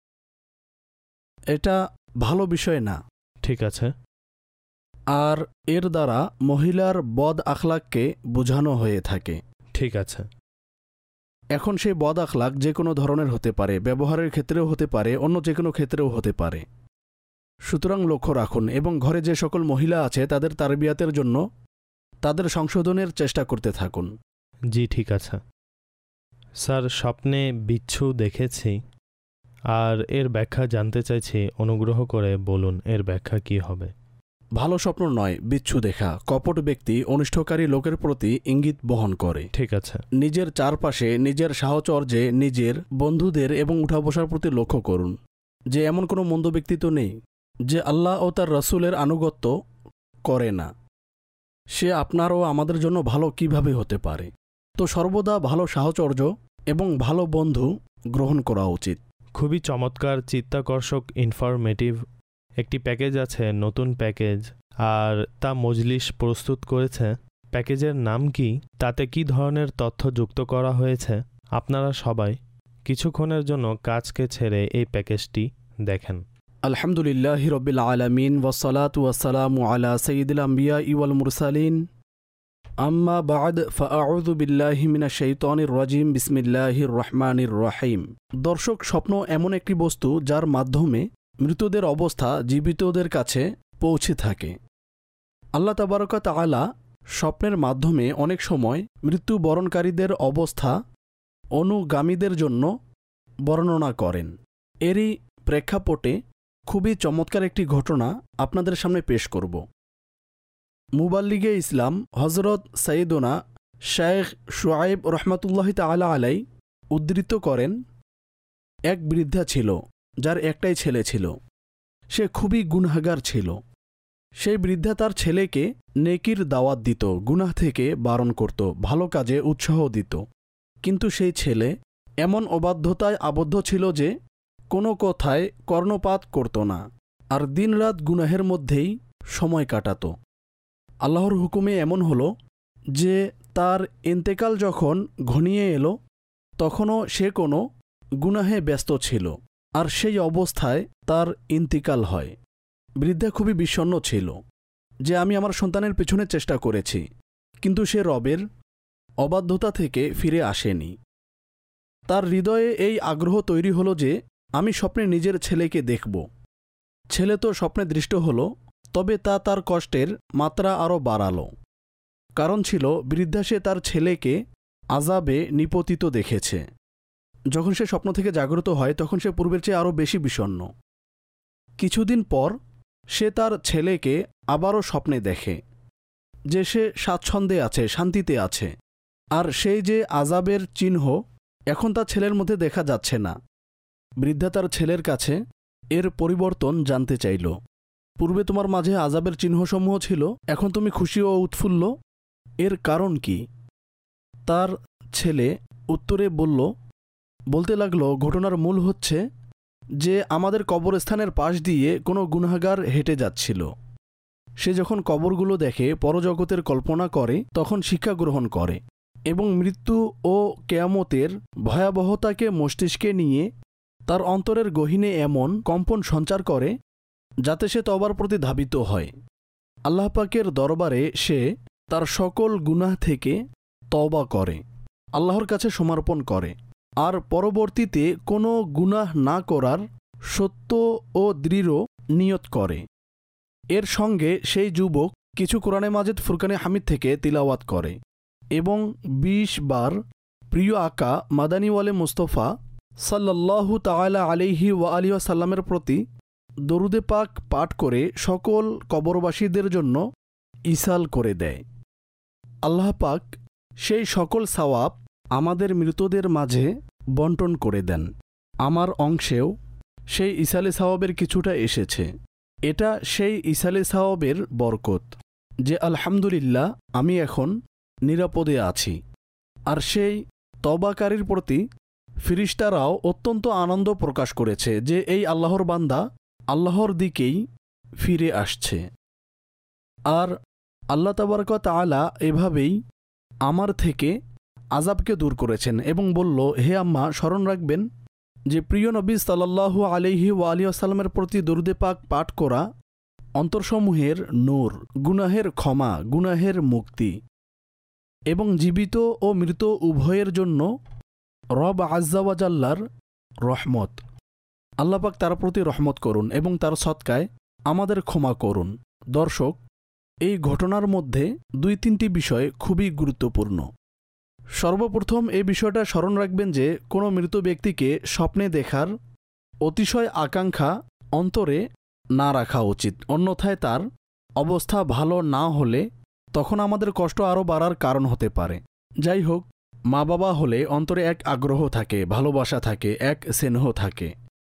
এটা ভালো বিষয় না। ঠিক আছে। আর এর দ্বারা মহিলার বদ আখলাককে বোঝানো হয়ে থাকে। ঠিক আছে। এখন সেই বদ আখলাক যে কোনো ধরনের হতে পারে, ব্যবহারের ক্ষেত্রেও হতে পারে, অন্য যে কোনো ক্ষেত্রেও হতে পারে। সুতরাং লক্ষ্য রাখুন এবং ঘরে যে সকল মহিলা আছে তাদের তারবিয়াতের জন্য তাদের সংশোধনের চেষ্টা করতে থাকুন। জি ঠিক আছে। স্যার, স্বপ্নে বিচ্ছু দেখেছি আর এর ব্যাখ্যা জানতে চাইছি, অনুগ্রহ করে বলুন এর ব্যাখ্যা কি হবে। ভালো স্বপ্ন নয় বিচ্ছু দেখা। কপট ব্যক্তি অনিষ্টকারী লোকের প্রতি ইঙ্গিত বহন করে। ঠিক আছে। নিজের চারপাশে নিজের সাহচর্যে নিজের বন্ধুদের এবং উঠা বসার প্রতি লক্ষ্য করুন যে এমন কোনো মন্দ ব্যক্তি তো নেই যে আল্লাহ ও তার রসুলের আনুগত্য করে না, সে আপনার ও আমাদের জন্য ভালো কিভাবে হতে পারে? তো সর্বদা ভালো সাহচর্য এবং ভালো বন্ধু গ্রহণ করা উচিত। খুবই চমৎকার, চিত্তাকর্ষক, ইনফরমেটিভ একটি প্যাকেজ আছে, নতুন প্যাকেজ, আর তা মজলিস প্রস্তুত করেছে। প্যাকেজের নাম কি, তাতে কি ধরনের তথ্য যুক্ত করা হয়েছে, আপনারা সবাই কিছুক্ষণের জন্য কাজকে ছেড়ে এই প্যাকেজটি দেখেন। আলহামদুলিল্লাহি রব্বিল আলামিন ওয়াসসালাতু ওয়াসসালামু আলা সাইয়্যিদিল আমবিয়া ওয়াল মুরসালিন আম্মা বা'দ ফাআউযু বিল্লাহি মিনাশ শাইতানির রাজিম বিসমিল্লাহির রহমানির রহিম। দর্শক, স্বপ্ন এমন একটি বস্তু যার মাধ্যমে মৃতদের অবস্থা জীবিতদের কাছে পৌঁছে থাকে। আল্লাহ তাবারক ওয়া তাআলা স্বপ্নের মাধ্যমে অনেক সময় মৃত্যুবরণকারীদের অবস্থা অনুগামীদের জন্য বর্ণনা করেন। এরই প্রেক্ষাপটে খুবই চমৎকার একটি ঘটনা আপনাদের সামনে পেশ করব। মুবাল্লিগে ইসলাম হজরত সৈয়দনা শেখ শুআইব রহমাতুল্লাহি তাআলা আলাই উদ্ধৃত করেন, এক বৃদ্ধা ছিল যার একটাই ছেলে ছিল। সে খুবই গুনাহগার ছিল। সেই বৃদ্ধা তার ছেলেকে নেকির দাওয়াত দিত, গুনাহ থেকে বারণ করত, ভালো কাজে উৎসাহ দিত। কিন্তু সেই ছেলে এমন অবাধ্যতায় আবদ্ধ ছিল যে কোনো কথায় কর্ণপাত করত না, আর দিনরাত গুনাহের মধ্যেই সময় কাটাত। আল্লাহর হুকুমে এমন হলো যে তার ইন্তেকাল যখন ঘনিয়ে এলো, তখনও সে কোনো গুনাহে ব্যস্ত ছিল, আর সেই অবস্থায় তার ইন্তিকাল হয়। বৃদ্ধা খুবই বিষণ্ণ ছিল যে আমি আমার সন্তানের পেছনে চেষ্টা করেছি, কিন্তু সে রবের অবাধ্যতা থেকে ফিরে আসেনি। তার হৃদয়ে এই আগ্রহ তৈরি হলো যে আমি স্বপ্নে নিজের ছেলেকে দেখব। ছেলে তো স্বপ্নে দৃষ্ট হলো, তবে তা তার কষ্টের মাত্রা আরও বাড়ালো। কারণ ছিল বৃদ্ধা সে তার ছেলেকে আযাবে নিপতিত দেখেছে। যখন সে স্বপ্ন থেকে জাগ্রত হয় তখন সে পূর্বের চেয়ে আরও বেশি বিষণ্ণ। কিছুদিন পর সে তার ছেলেকে আবারও স্বপ্নে দেখে যে সে স্বাচ্ছন্দ্যে আছে, শান্তিতে আছে, আর সেই যে আযাবের চিহ্ন এখন তার ছেলের মধ্যে দেখা যাচ্ছে না। বৃদ্ধা তার ছেলের কাছে এর পরিবর্তন জানতে চাইল। পূর্বে তোমার মাঝে আযাবের চিহ্নসমূহ ছিল, এখন তুমি খুশি ও উৎফুল্ল, এর কারণ কি? তার ছেলে উত্তরে বলল বলতে লাগলো, ঘটনার মূল হচ্ছে যে আমাদের কবরস্থানের পাশ দিয়ে কোনো গুনাহগার হেঁটে যাচ্ছিল। সে যখন কবরগুলো দেখে, পরজগতের কল্পনা করে, তখন শিক্ষা গ্রহণ করে এবং মৃত্যু ও কেয়ামতের ভয়াবহতাকে মস্তিষ্কে নিয়ে তার অন্তরের গহীনে এমন কম্পন সঞ্চার করে যাতে সে তওবার প্রতি ধাবিত হয়। আল্লাহ পাকের দরবারে সে তার সকল গুনাহ থেকে তওবা করে, আল্লাহর কাছে সমর্পণ করে, আর পরবর্তীতে কোনো গুনাহ না করার সত্য ও দৃঢ় নিয়ত করে। এর সঙ্গে সেই যুবক কিছু কোরআনে মাজিদ ফুরকানে হামিদ থেকে তিলাওয়াত করে এবং বিশ বার প্রিয় আকা মাদানীওয়ালে মুস্তফা সাল্লাল্লাহু তাআলা আলাইহি ওয়া আলিহি ওয়াসাল্লামের প্রতি দরুদে পাক পাঠ করে সকল কবরবাসীদের জন্য ইসাল করে দেয়। আল্লাহ পাক সেই সকল সওয়াব আমাদের মৃতদের মাঝে বন্টন করে দেন। আমার অংশেও সেই ইসালে সওয়াবের কিছুটা এসেছে। এটা সেই ইসালে সওয়াবের বরকত যে আলহামদুলিল্লাহ আমি এখন নিরাপদে আছি। আর সেই তওবাকারীর প্রতি ফিরিস্তারাও অত্যন্ত আনন্দ প্রকাশ করেছে যে এই আল্লাহর বান্দা আল্লাহর দিকেই ফিরে আসছে। আর আল্লাহ তাবারক ওয়া তাআলা এভাবেই আমার থেকে আযাবকে দূর করেছেন এবং বলল, হে আম্মা, স্মরণ রাখবেন যে প্রিয় নবী সাল্লাল্লাহু আলাইহি ওয়া আলিহি ওয়াসাল্লামের প্রতি দরুদে পাক পাঠ করা অন্তরসমূহের নূর, গুনাহের ক্ষমা, গুনাহের মুক্তি এবং জীবিত ও মৃত উভয়ের জন্য রব আজ্জা ওয়া জাল্লার রহমত। আল্লাহ পাক তার প্রতি রহমত করুন এবং তার সদকায় আমাদের ক্ষমা করুন। দর্শক, এই ঘটনার মধ্যে দুই তিনটি বিষয় খুবই গুরুত্বপূর্ণ। সর্বপ্রথম এই বিষয়টা স্মরণ রাখবেন যে কোনো মৃত ব্যক্তিকে স্বপ্নে দেখার অতিশয় আকাঙ্ক্ষা অন্তরে না রাখা উচিত, অন্যথায় তার অবস্থা ভালো না হলে তখন আমাদের কষ্ট আরও বাড়ার কারণ হতে পারে। যাই হোক, মা বাবা হলে অন্তরে এক আগ্রহ থাকে, ভালোবাসা থাকে, এক স্নেহ থাকে।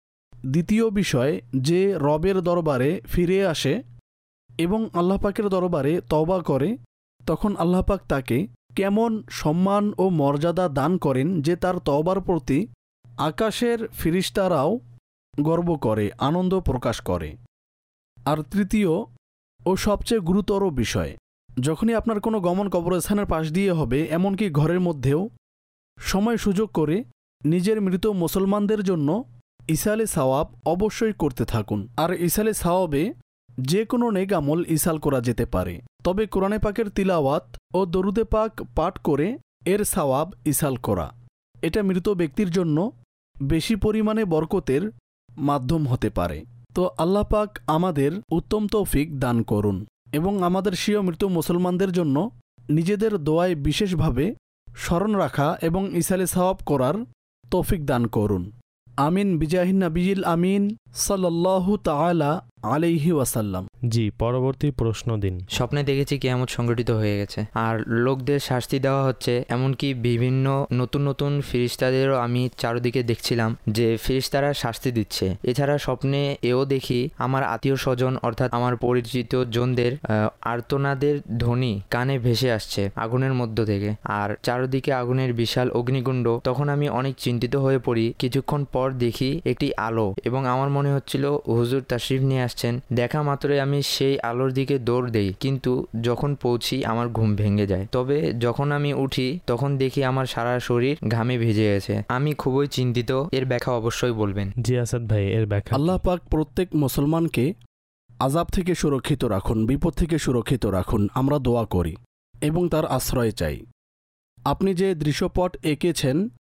দ্বিতীয় বিষয়, যে রবের দরবারে ফিরে আসে এবং আল্লাহ পাকের দরবারে তওবা করে, তখন আল্লাহ পাক তাকে কেমন সম্মান ও মর্যাদা দান করেন যে তার তওবার প্রতি আকাশের ফিরিস্তারাও গর্ব করে, আনন্দ প্রকাশ করে। আর তৃতীয় ও সবচেয়ে গুরুতর বিষয়, যখনই আপনার কোনো গমন কবরস্থানের পাশ দিয়ে হবে, এমনকি ঘরের মধ্যেও সময় সুযোগ করে নিজের মৃত মুসলমানদের জন্য ইসালে সাওয়াব অবশ্যই করতে থাকুন। আর ইসালে সাওয়াবে যে কোনো নেক আমল ইসাল করা যেতে পারে, তবে কোরআনে পাকের তিলাওয়াত ও দরুদে পাক পাঠ করে এর সাওয়াব ইসাল করা, এটা মৃত ব্যক্তির জন্য বেশি পরিমাণে বরকতের মাধ্যম হতে পারে। তো আল্লাহ পাক আমাদের উত্তম তৌফিক দান করুন এবং আমাদের স্বীয় মৃত মুসলমানদের জন্য নিজেদের দোয়ায় বিশেষভাবে স্মরণ রাখা এবং ইসালে সাওয়াব করার তৌফিক দান করুন। আমিন বিজাহিন নবিয়িল আমিন সাল্লাল্লাহু তাআলা আলাইহি ওয়াসাল্লাম। জি, পরবর্তী প্রশ্ন দিন। স্বপ্নে দেখেছি কিয়ামত সংগঠিত হয়ে গেছে আর লোকদের শাস্তি দেওয়া হচ্ছে, এমনকি বিভিন্ন নতুন নতুন ফিরিস্তাদেরও আমি চারদিকে দেখছিলাম যে ফিরিস্তারা শাস্তি দিচ্ছে। এছাড়া স্বপ্নে এও দেখি আমার আত্মীয় স্বজন অর্থাৎ আমার পরিচিত জনদের আর্তনাদের ধ্বনি কানে ভেসে আসছে আগুনের মধ্য থেকে, আর চারদিকে আগুনের বিশাল অগ্নিকুণ্ড। তখন আমি অনেক চিন্তিত হয়ে পড়ি। কিছুক্ষণ পর দেখি একটি আলো এবং আমার মনে হচ্ছিল হুজুর তাশরিফ নিয়ে আসছেন। দেখা মাত্রই আমি সেই আলোর দিকে দৌড় দেই, কিন্তু যখন পৌঁছি আমার ঘুম ভেঙে যায়। তবে যখন আমি উঠি তখন দেখি আমার সারা শরীর ঘামে ভিজে গেছে। আমি খুবই চিন্তিত। এর ব্যাখ্যা অবশ্যই বলবেন। জি আসাদ ভাই, এর ব্যাখ্যা। আল্লাহ পাক প্রত্যেক মুসলমানকে আযাব থেকে সুরক্ষিত রাখুন, বিপদ থেকে সুরক্ষিত রাখুন, আমরা দোয়া করি এবং তার আশ্রয় চাই। আপনি যে দৃশ্যপট এঁকেছেন,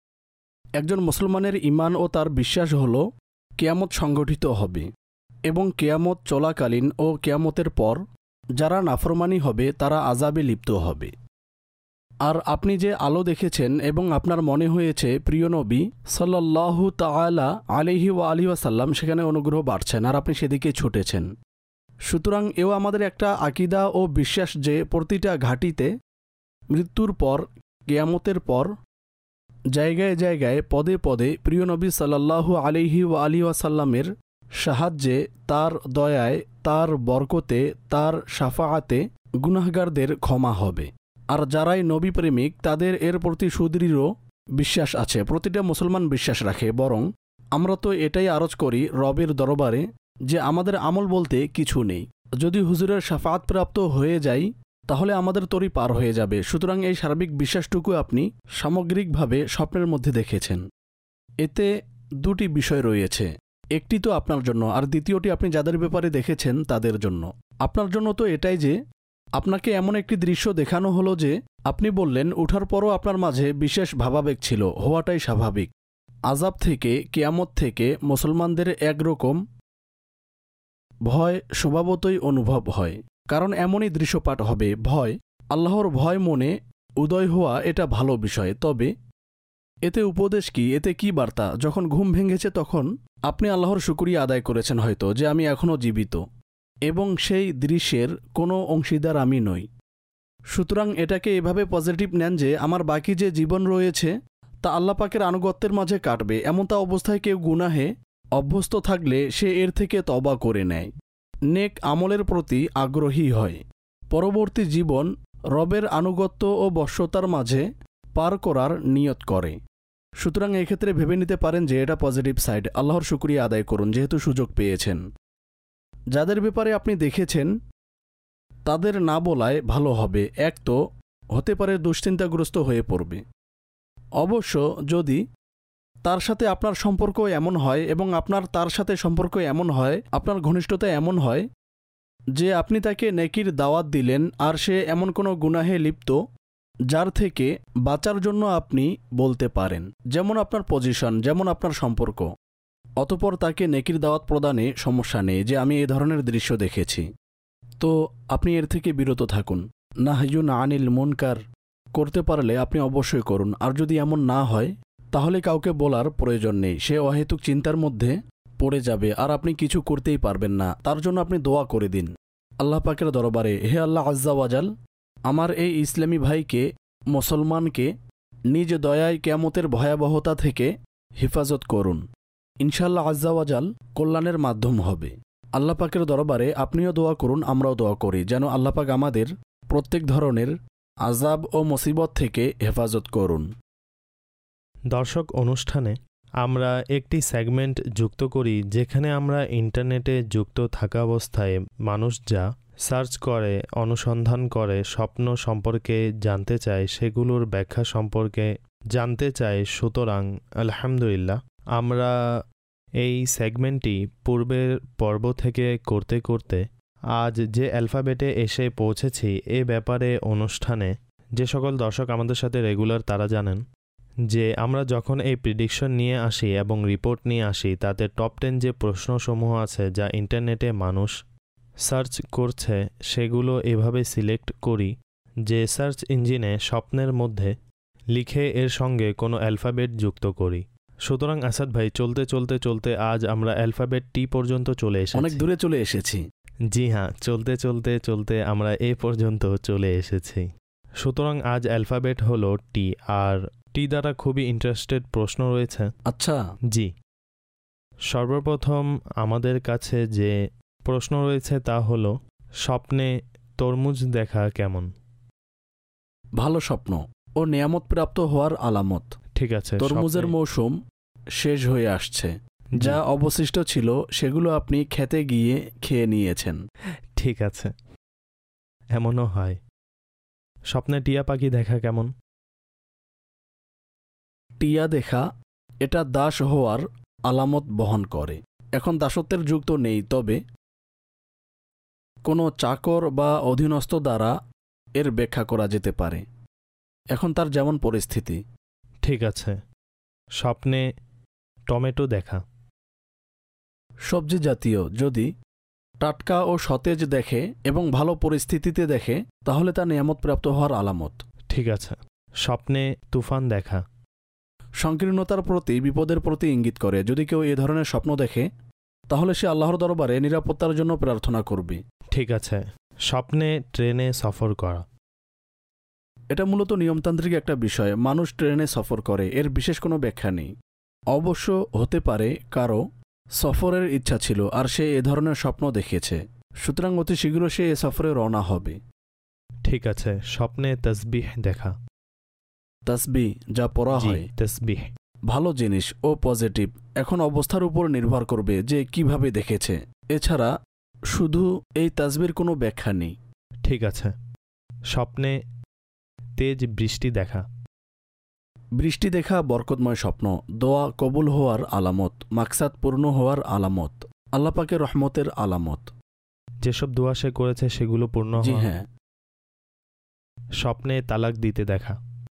একজন মুসলমানের ঈমান ও তার বিশ্বাস হল কিয়ামত সংগঠিত হবে এবং কিয়ামত চলাকালীন ও কিয়ামতের পর যারা নাফরমানি হবে তারা আযাবে লিপ্ত হবে। আর আপনি যে আলো দেখেছেন এবং আপনার মনে হয়েছে প্রিয় নবী সাল্লাল্লাহু তাআলা আলাইহি ওয়া আলিহি ওয়াসাল্লাম সেখানে অনুগ্রহ বাড়ছেন আর আপনি সেদিকে ছুটেছেন। সুতরাং এও আমাদের একটা আকীদা ও বিশ্বাস যে প্রতিটা ঘাঁটিতে মৃত্যুর পর, কিয়ামতের পর জায়গায় জায়গায় পদে পদে প্রিয় নবী সাল্লাল্লাহু আলাইহি ওয়া আলিহি ওয়াসাল্লামের সাহায্যে, তার দয়ায়, তার বরকতে, তার শাফাআতে গুনাহগারদের ক্ষমা হবে। আর যারাই নবী প্রেমিক তাদের এর প্রতি সুদৃঢ় বিশ্বাস আছে, প্রতিটা মুসলমান বিশ্বাস রাখে। বরং আমরা তো এটাই আরজ করি রবের দরবারে যে আমাদের আমল বলতে কিছু নেই, যদি হুজুরের শাফাআত প্রাপ্ত হয়ে যাই তাহলে আমাদের তরি পার হয়ে যাবে। সুতরাং এই সার্বিক বিশ্বাসটুকু আপনি সামগ্রিকভাবে স্বপ্নের মধ্যে দেখেছেন। এতে দুটি বিষয় রয়েছে, একটি তো আপনার জন্য আর দ্বিতীয়টি আপনি যাদের ব্যাপারে দেখেছেন তাদের জন্য। আপনার জন্য তো এটাই যে আপনাকে এমন একটি দৃশ্য দেখানো হলো যে আপনি বললেন উঠার পরও আপনার মাঝে বিশেষ ভাবাবেগ ছিল, হওয়াটাই স্বাভাবিক। আযাব থেকে, কিয়ামত থেকে মুসলমানদের একরকম ভয় স্বভাবতই অনুভব হয়, কারণ এমনই দৃশ্যপাট হবে। ভয়, আল্লাহর ভয় মনে উদয় হওয়া এটা ভালো বিষয়। তবে এতে উপদেশ কি, এতে কি বার্তা? যখন ঘুম ভেঙেছে তখন আপনি আল্লাহর শুকরিয়া আদায় করেছেন হয়তো যে আমি এখনও জীবিত এবং সেই দৃশ্যের কোনো অংশীদার আমি নই। সুতরাং এটাকে এভাবে পজিটিভ নেন যে আমার বাকি যে জীবন রয়েছে তা আল্লাহ পাকের আনুগত্যের মাঝে কাটবে। এমনটা অবস্থায় কেউ গুনাহে অভ্যস্ত থাকলে সে এর থেকে তওবা করে নেয়, নেক আমলের প্রতি আগ্রহী হয়, পরবর্তী জীবন রবের আনুগত্য ও বশ্যতার মাঝে পার করার নিয়ত করে। সুতরাং এক্ষেত্রে ভেবে নিতে পারেন যে এটা পজিটিভ সাইড। আল্লাহর শুকরিয়া আদায় করুন যেহেতু সুযোগ পেয়েছেন। যাদের ব্যাপারে আপনি দেখেছেন তাদের না বলায় ভালো হবে। এক তো হতে পারে দুশ্চিন্তাগ্রস্ত হয়ে পড়বে। অবশ্য যদি তার সাথে আপনার সম্পর্ক এমন হয় এবং আপনার তার সাথে সম্পর্ক এমন হয়, আপনার ঘনিষ্ঠতা এমন হয় যে আপনি তাকে নেকির দাওয়াত দিলেন আর সে এমন কোনো গুনাহে লিপ্ত যার থেকে বাঁচার জন্য আপনি বলতে পারেন, যেমন আপনার পজিশন, যেমন আপনার সম্পর্ক, অতঃপর তাকে নেকির দাওয়াত প্রদানে সমস্যা নেই যে আমি এ ধরনের দৃশ্য দেখেছি, তো আপনি এর থেকে বিরত থাকুন। নাহয়ুন আনিল মুনকার করতে পারলে আপনি অবশ্যই করুন। আর যদি এমন না হয় তাহলে কাউকে বলার প্রয়োজন নেই, সে অহেতুক চিন্তার মধ্যে পড়ে যাবে আর আপনি কিছু করতেই পারবেন না। তার জন্য আপনি দোয়া করে দিন আল্লাহ পাকের দরবারে, হে আল্লাহ আজ্জা ওয়াজাল, আমার এই ইসলামী ভাইকে, মুসলমানকে নিজ দয়ায় কিয়ামতের ভয়াবহতা থেকে হেফাজত করুন। ইনশাআল্লাহ আজ্জাওয়াজাল কল্যাণের মাধ্যম হবে। আল্লাহ পাকের দরবারে আপনিও দোয়া করুন, আমরাও দোয়া করি যেন আল্লাহ পাক আমাদের প্রত্যেক ধরনের আযাব ও মুসিবত থেকে হেফাজত করুন। দর্শক, অনুষ্ঠানে আমরা একটি সেগমেন্ট যুক্ত করি যেখানে আমরা ইন্টারনেটে যুক্ত থাকা অবস্থায় মানুষ যা সার্চ করে, অনুসন্ধান করে, স্বপ্ন সম্পর্কে জানতে চায়, সেগুলোর ব্যাখ্যা সম্পর্কে জানতে চায়। সুতরাং আলহামদুলিল্লাহ আমরা এই সেগমেন্টটি পূর্বের পর্ব থেকে করতে করতে আজ যে অ্যালফাবেটে এসে পৌঁছেছি এ ব্যাপারে অনুষ্ঠানে যে সকল দর্শক আমাদের সাথে রেগুলার তারা জানেন যে আমরা যখন এই প্রিডিকশন নিয়ে আসি এবং রিপোর্ট নিয়ে আসি তাতে টপ টেন যে প্রশ্নসমূহ আছে যা ইন্টারনেটে মানুষ সার্চ করছে সেগুলো এভাবে সিলেক্ট করি যে সার্চ ইঞ্জিনে স্বপ্নের মধ্যে লিখে এর সঙ্গে কোনো অ্যালফাবেট যুক্ত করি। সুতরাং আসাদ ভাই, চলতে চলতে চলতে আজ আমরা অ্যালফাবেট টি পর্যন্ত চলে এসেছি। অনেক দূরে চলে এসেছি। জি হ্যাঁ, চলতে চলতে চলতে আমরা এ পর্যন্ত চলে এসেছি। সুতরাং আজ অ্যালফাবেট হলো টি, আর টি দ্বারা খুবই ইন্টারেস্টেড প্রশ্ন রয়েছে। আচ্ছা, জি। সর্বপ্রথম আমাদের কাছে যে প্রশ্ন রয়েছে তা হলো, স্বপ্নে তরমুজ দেখা কেমন? ভালো স্বপ্ন ও নিয়ামত প্রাপ্ত হওয়ার আলামত। ঠিক আছে, তরমুজের মৌসুম শেষ হয়ে আসছে, যা অবশিষ্ট ছিল সেগুলো আপনি খেতে গিয়ে খেয়ে নিয়েছেন। ঠিক আছে, এমনও হয়। স্বপ্নে টিয়া পাখি দেখা কেমন? টিয়া দেখা এটা দাস হওয়ার আলামত বহন করে। এখন দাসত্বের যুগ তো নেই, তবে কোনো চাকর বা অধীনস্থ দ্বারা এর ব্যাখ্যা করা যেতে পারে, এখন তার যেমন পরিস্থিতি। ঠিক আছে। স্বপ্নে টমেটো দেখা? সবজি জাতীয় যদি টাটকা ও সতেজ দেখে এবং ভালো পরিস্থিতিতে দেখে তাহলে তা নিয়ামত প্রাপ্ত হওয়ার আলামত। ঠিক আছে। স্বপ্নে তুফান দেখা? সংকীর্ণতার প্রতি, বিপদের প্রতি ইঙ্গিত করে। যদি কেউ এ ধরনের স্বপ্ন দেখে তাহলে সে আল্লাহর দরবারে নিরাপত্তার জন্য প্রার্থনা করবে। ঠিক আছে। স্বপ্নে ট্রেনে সফর করা? এটা মূলত নিয়মতান্ত্রিক একটা বিষয়। মানুষ ট্রেনে সফর করে, এর বিশেষ কোনো ব্যাখ্যা নেই। অবশ্য হতে পারে কারো সফরের ইচ্ছা ছিল আর সে এ ধরনের স্বপ্ন দেখেছে, সুতরাং অতি শীঘ্র সে এ সফরে রওনা হবে। ঠিক আছে। স্বপ্নে তসবিহ দেখা? তাসবিহ যা পড়া হয়, তসবিহ ভালো জিনিস ও পজিটিভ। এখন অবস্থার উপর নির্ভর করবে যে কিভাবে দেখেছে। এছাড়া শুধু এই তাসবির কোনো ব্যাখ্যা নেই। ঠিক আছে। স্বপ্নে তেজ বৃষ্টি দেখা? বৃষ্টি দেখা বরকতময় স্বপ্ন, দোয়া কবুল হওয়ার আলামত, মাকসাদ পূর্ণ হওয়ার আলামত, আল্লাহ পাকের রহমতের আলামত। যেসব দোয়া সে করেছে সেগুলো পূর্ণ হওয়া? জি হ্যাঁ। স্বপ্নে তালাক দিতে দেখা?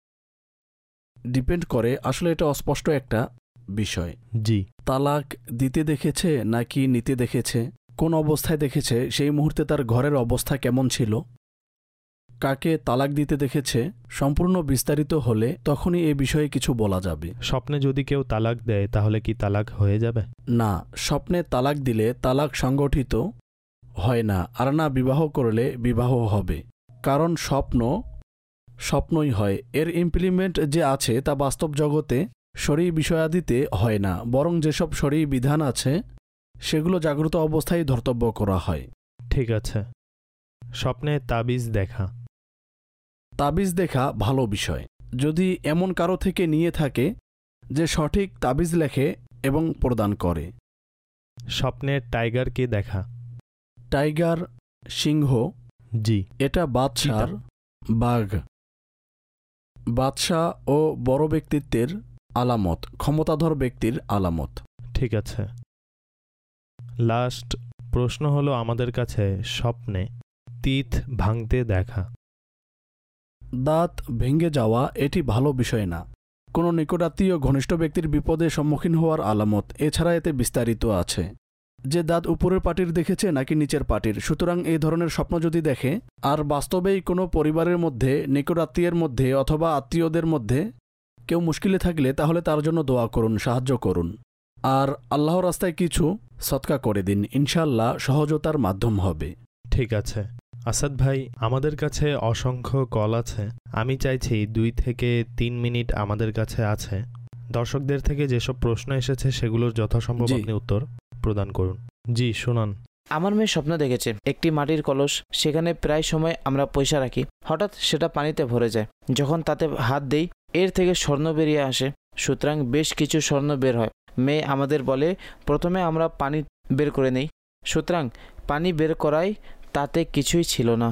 ডিপেন্ড করে, আসলে এটা অস্পষ্ট একটা বিষয়। জি। তালাক দিতে দেখেছে নাকি নিতে দেখেছে, কোন অবস্থায় দেখেছে, সেই মুহূর্তে তার ঘরের অবস্থা কেমন ছিল, কাকে তালাক দিতে দেখেছে, সম্পূর্ণ বিস্তারিত হলে তখনই এ বিষয়ে কিছু বলা যাবে। স্বপ্নে যদি কেউ তালাক দেয় তাহলে কি তালাক হয়ে যাবে? না, স্বপ্নে তালাক দিলে তালাক সংগঠিত হয় না, আর না বিবাহ করলে বিবাহ হবে। কারণ স্বপ্ন স্বপ্নই হয়, এর ইমপ্লিমেন্ট যে আছে তা বাস্তব জগতে শরঈ বিষয়াদিতে হয় না, বরং যেসব শরঈ বিধান আছে সেগুলো জাগ্রত অবস্থায় ধর্তব্য করা হয়। ঠিক আছে। স্বপ্নে তাবিজ দেখা? তাবিজ দেখা ভালো বিষয়, যদি এমন কারো থেকে নিয়ে থাকে যে সঠিক তাবিজ লেখে এবং প্রদান করে। স্বপ্নে টাইগারকে দেখা? টাইগার, সিংহ, জি, এটা বাদশার, বাঘ, বাদশাহ ও বড় ব্যক্তিত্বের আলামত, ক্ষমতাধর ব্যক্তির আলামত। ঠিক আছে। লাস্ট প্রশ্ন হলো আমাদের কাছে, স্বপ্নে তিত ভাঙতে দেখা? দাঁত ভেঙে যাওয়া এটি ভালো বিষয় না, কোনো নিকটাত্মীয় ঘনিষ্ঠ ব্যক্তির বিপদে সম্মুখীন হওয়ার আলামত। এছাড়া এতে বিস্তারিত আছে যে দাঁত উপরের পাটির দেখেছে নাকি নিচের পাটির। সুতরাং এই ধরনের স্বপ্ন যদি দেখে আর বাস্তবেই কোনো পরিবারের মধ্যে, নিকটাত্মীয়ের মধ্যে অথবা আত্মীয়দের মধ্যে কেউ মুশকিলে থাকলে তাহলে তার জন্য দোয়া করুন, সাহায্য করুন, আর আল্লাহর রাস্তায় কিছু সদকা করে দিন, ইনশাআল্লাহ সহজতার মাধ্যম হবে। ঠিক আছে। আসাদ ভাই, আমাদের কাছে অসংখ্য কল আছে, আমি চাইছি দুই থেকে তিন মিনিট আমাদের কাছে আছে, দর্শকদের থেকে যেসব প্রশ্ন এসেছে সেগুলোর যথাসম্ভব জি। আপনি উত্তর প্রদান করুন। জি, শোনান। আমার মেয়ে স্বপ্ন দেখেছে একটি মাটির কলস, সেখানে প্রায় সময় আমরা পয়সা রাখি, হঠাৎ সেটা পানিতে ভরে যায়। যখন তাতে হাত দেই এর থেকে স্বর্ণ বেরিয়ে আসে, সুতরাং বেশ কিছু স্বর্ণ বের হয়। মেয়ে আমাদের বলে প্রথমে আমরা পানি বের করে নেই, সুতরাং পানি বের করাই তাতে কিছুই ছিল না।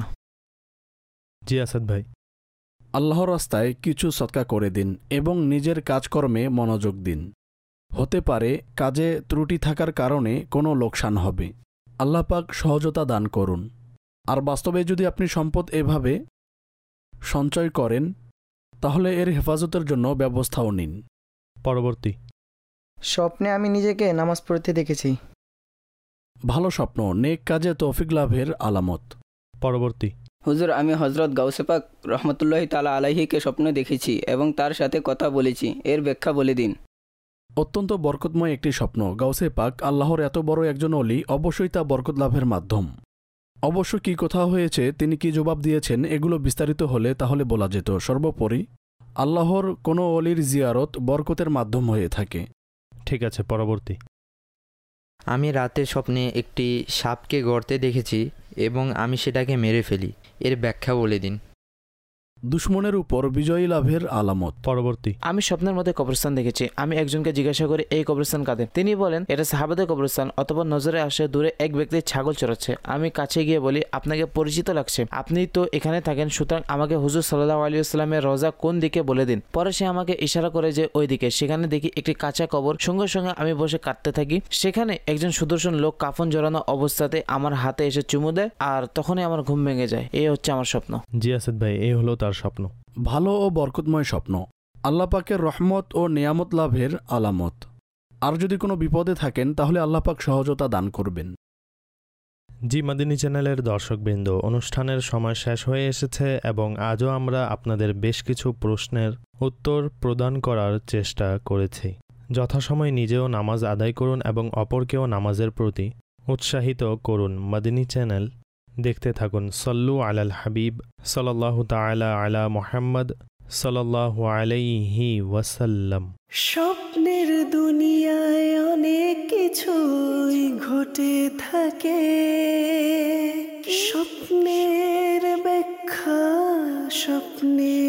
জি আসাদ ভাই। আল্লাহর রাস্তায় কিছু সদকা করে দিন এবং নিজের কাজকর্মে মনোযোগ দিন। হতে পারে কাজে ত্রুটি থাকার কারণে কোনো লোকসান হবে। আল্লাহ পাক সহজতা দান করুন। আর বাস্তবে যদি আপনি সম্পদ এভাবে সঞ্চয় করেন তাহলে এর হেফাজতের জন্য ব্যবস্থাও নিন। পরবর্তী। স্বপ্নে আমি নিজেকে নামাজ পড়তে দেখেছি। ভালো স্বপ্ন নেক কাজে তৌফিক লাভের আলামত। পরবর্তী। হুজুর, আমি হজরত গাউসে পাক রহমতুল্লাহি তাআলা আলাইহিকে স্বপ্নে দেখেছি এবং তার সাথে কথা বলেছি, এর ব্যাখ্যা বলে দিন। অত্যন্ত বরকতময় একটি স্বপ্ন। গাউসে পাক আল্লাহর এত বড় একজন অলি, অবশ্যই তা বরকত লাভের মাধ্যম। অবশ্য কি কথা হয়েছে, তিনি কি জবাব দিয়েছেন, এগুলো বিস্তারিত হলে তাহলে বলা যেত। সর্বোপরি আল্লাহর কোনো অলির জিয়ারত বরকতের মাধ্যম হয়ে থাকে। ঠিক আছে, পরবর্তী। আমি রাতের স্বপ্নে একটি সাপকে গর্তে দেখেছি এবং আমি সেটাকে মেরে ফেলি, এর ব্যাখ্যা বলে দিন। দুশ্মনের উপর বিজয়ী লাভের আলামত। পরবর্তী। আমি স্বপ্নের মধ্যে কবরস্থান দেখেছি। আমি একজনকে জিজ্ঞাসা করি এই কবরস্থান কাদের। তিনি বলেন এটা সাহাবাদের কবরস্থান। অতঃপর নজরে আসে দূরে এক ব্যক্তি ছাগল চড়াচ্ছে। আমি কাছে গিয়ে বলি আপনাকে পরিচিত লাগছে, আপনি তো এখানে থাকেন, সুতরাং আমাকে হুজুর সাল্লাল্লাহু আলাইহি ওয়াসাল্লামের রওজা কোন দিকে বলে দিন। পরে সে আমাকে ইশারা করে যে ওই দিকে। সেখানে দেখি একটি কাঁচা কবর। সঙ্গে সঙ্গে আমি বসে কাঁদতে থাকি। সেখানে একজন সুদর্শন লোক কাফন জড়ানো অবস্থাতে আমার হাতে এসে চুমু দেয়, আর তখনই আমার ঘুম ভেঙে যায়। এই হচ্ছে আমার স্বপ্ন। জি আসাদ ভাই, এই হলো তার স্বপ্ন। ভালো ও বরকতময় স্বপ্ন আল্লাহ পাকের রহমত ও নিয়ামত লাভের আলামত। আর যদি কোনো বিপদে থাকেন তাহলে আল্লাহ পাক সহজতা দান করবেন। জি মাদিনী চ্যানেলের দর্শকবৃন্দ, অনুষ্ঠানের সময় শেষ হয়ে এসেছে এবং আজও আমরা আপনাদের বেশ কিছু প্রশ্নের উত্তর প্রদান করার চেষ্টা করেছি। যথাসময়ে নিজেও নামাজ আদায় করুন এবং অপরকেও নামাজের প্রতি উৎসাহিত করুন। মাদিনী চ্যানেল দেখতে থাকুন। সল্লু আলাল হাবিব সাল্লাল্লাহু তাআলা আলা মুহাম্মদ সাল্লাল্লাহু আলাইহি ওয়াসাল্লাম। স্বপ্নের দুনিয়ায় অনেক কিছুই ঘটে থাকে, স্বপ্নের ব্যাখ্যা স্বপ্নে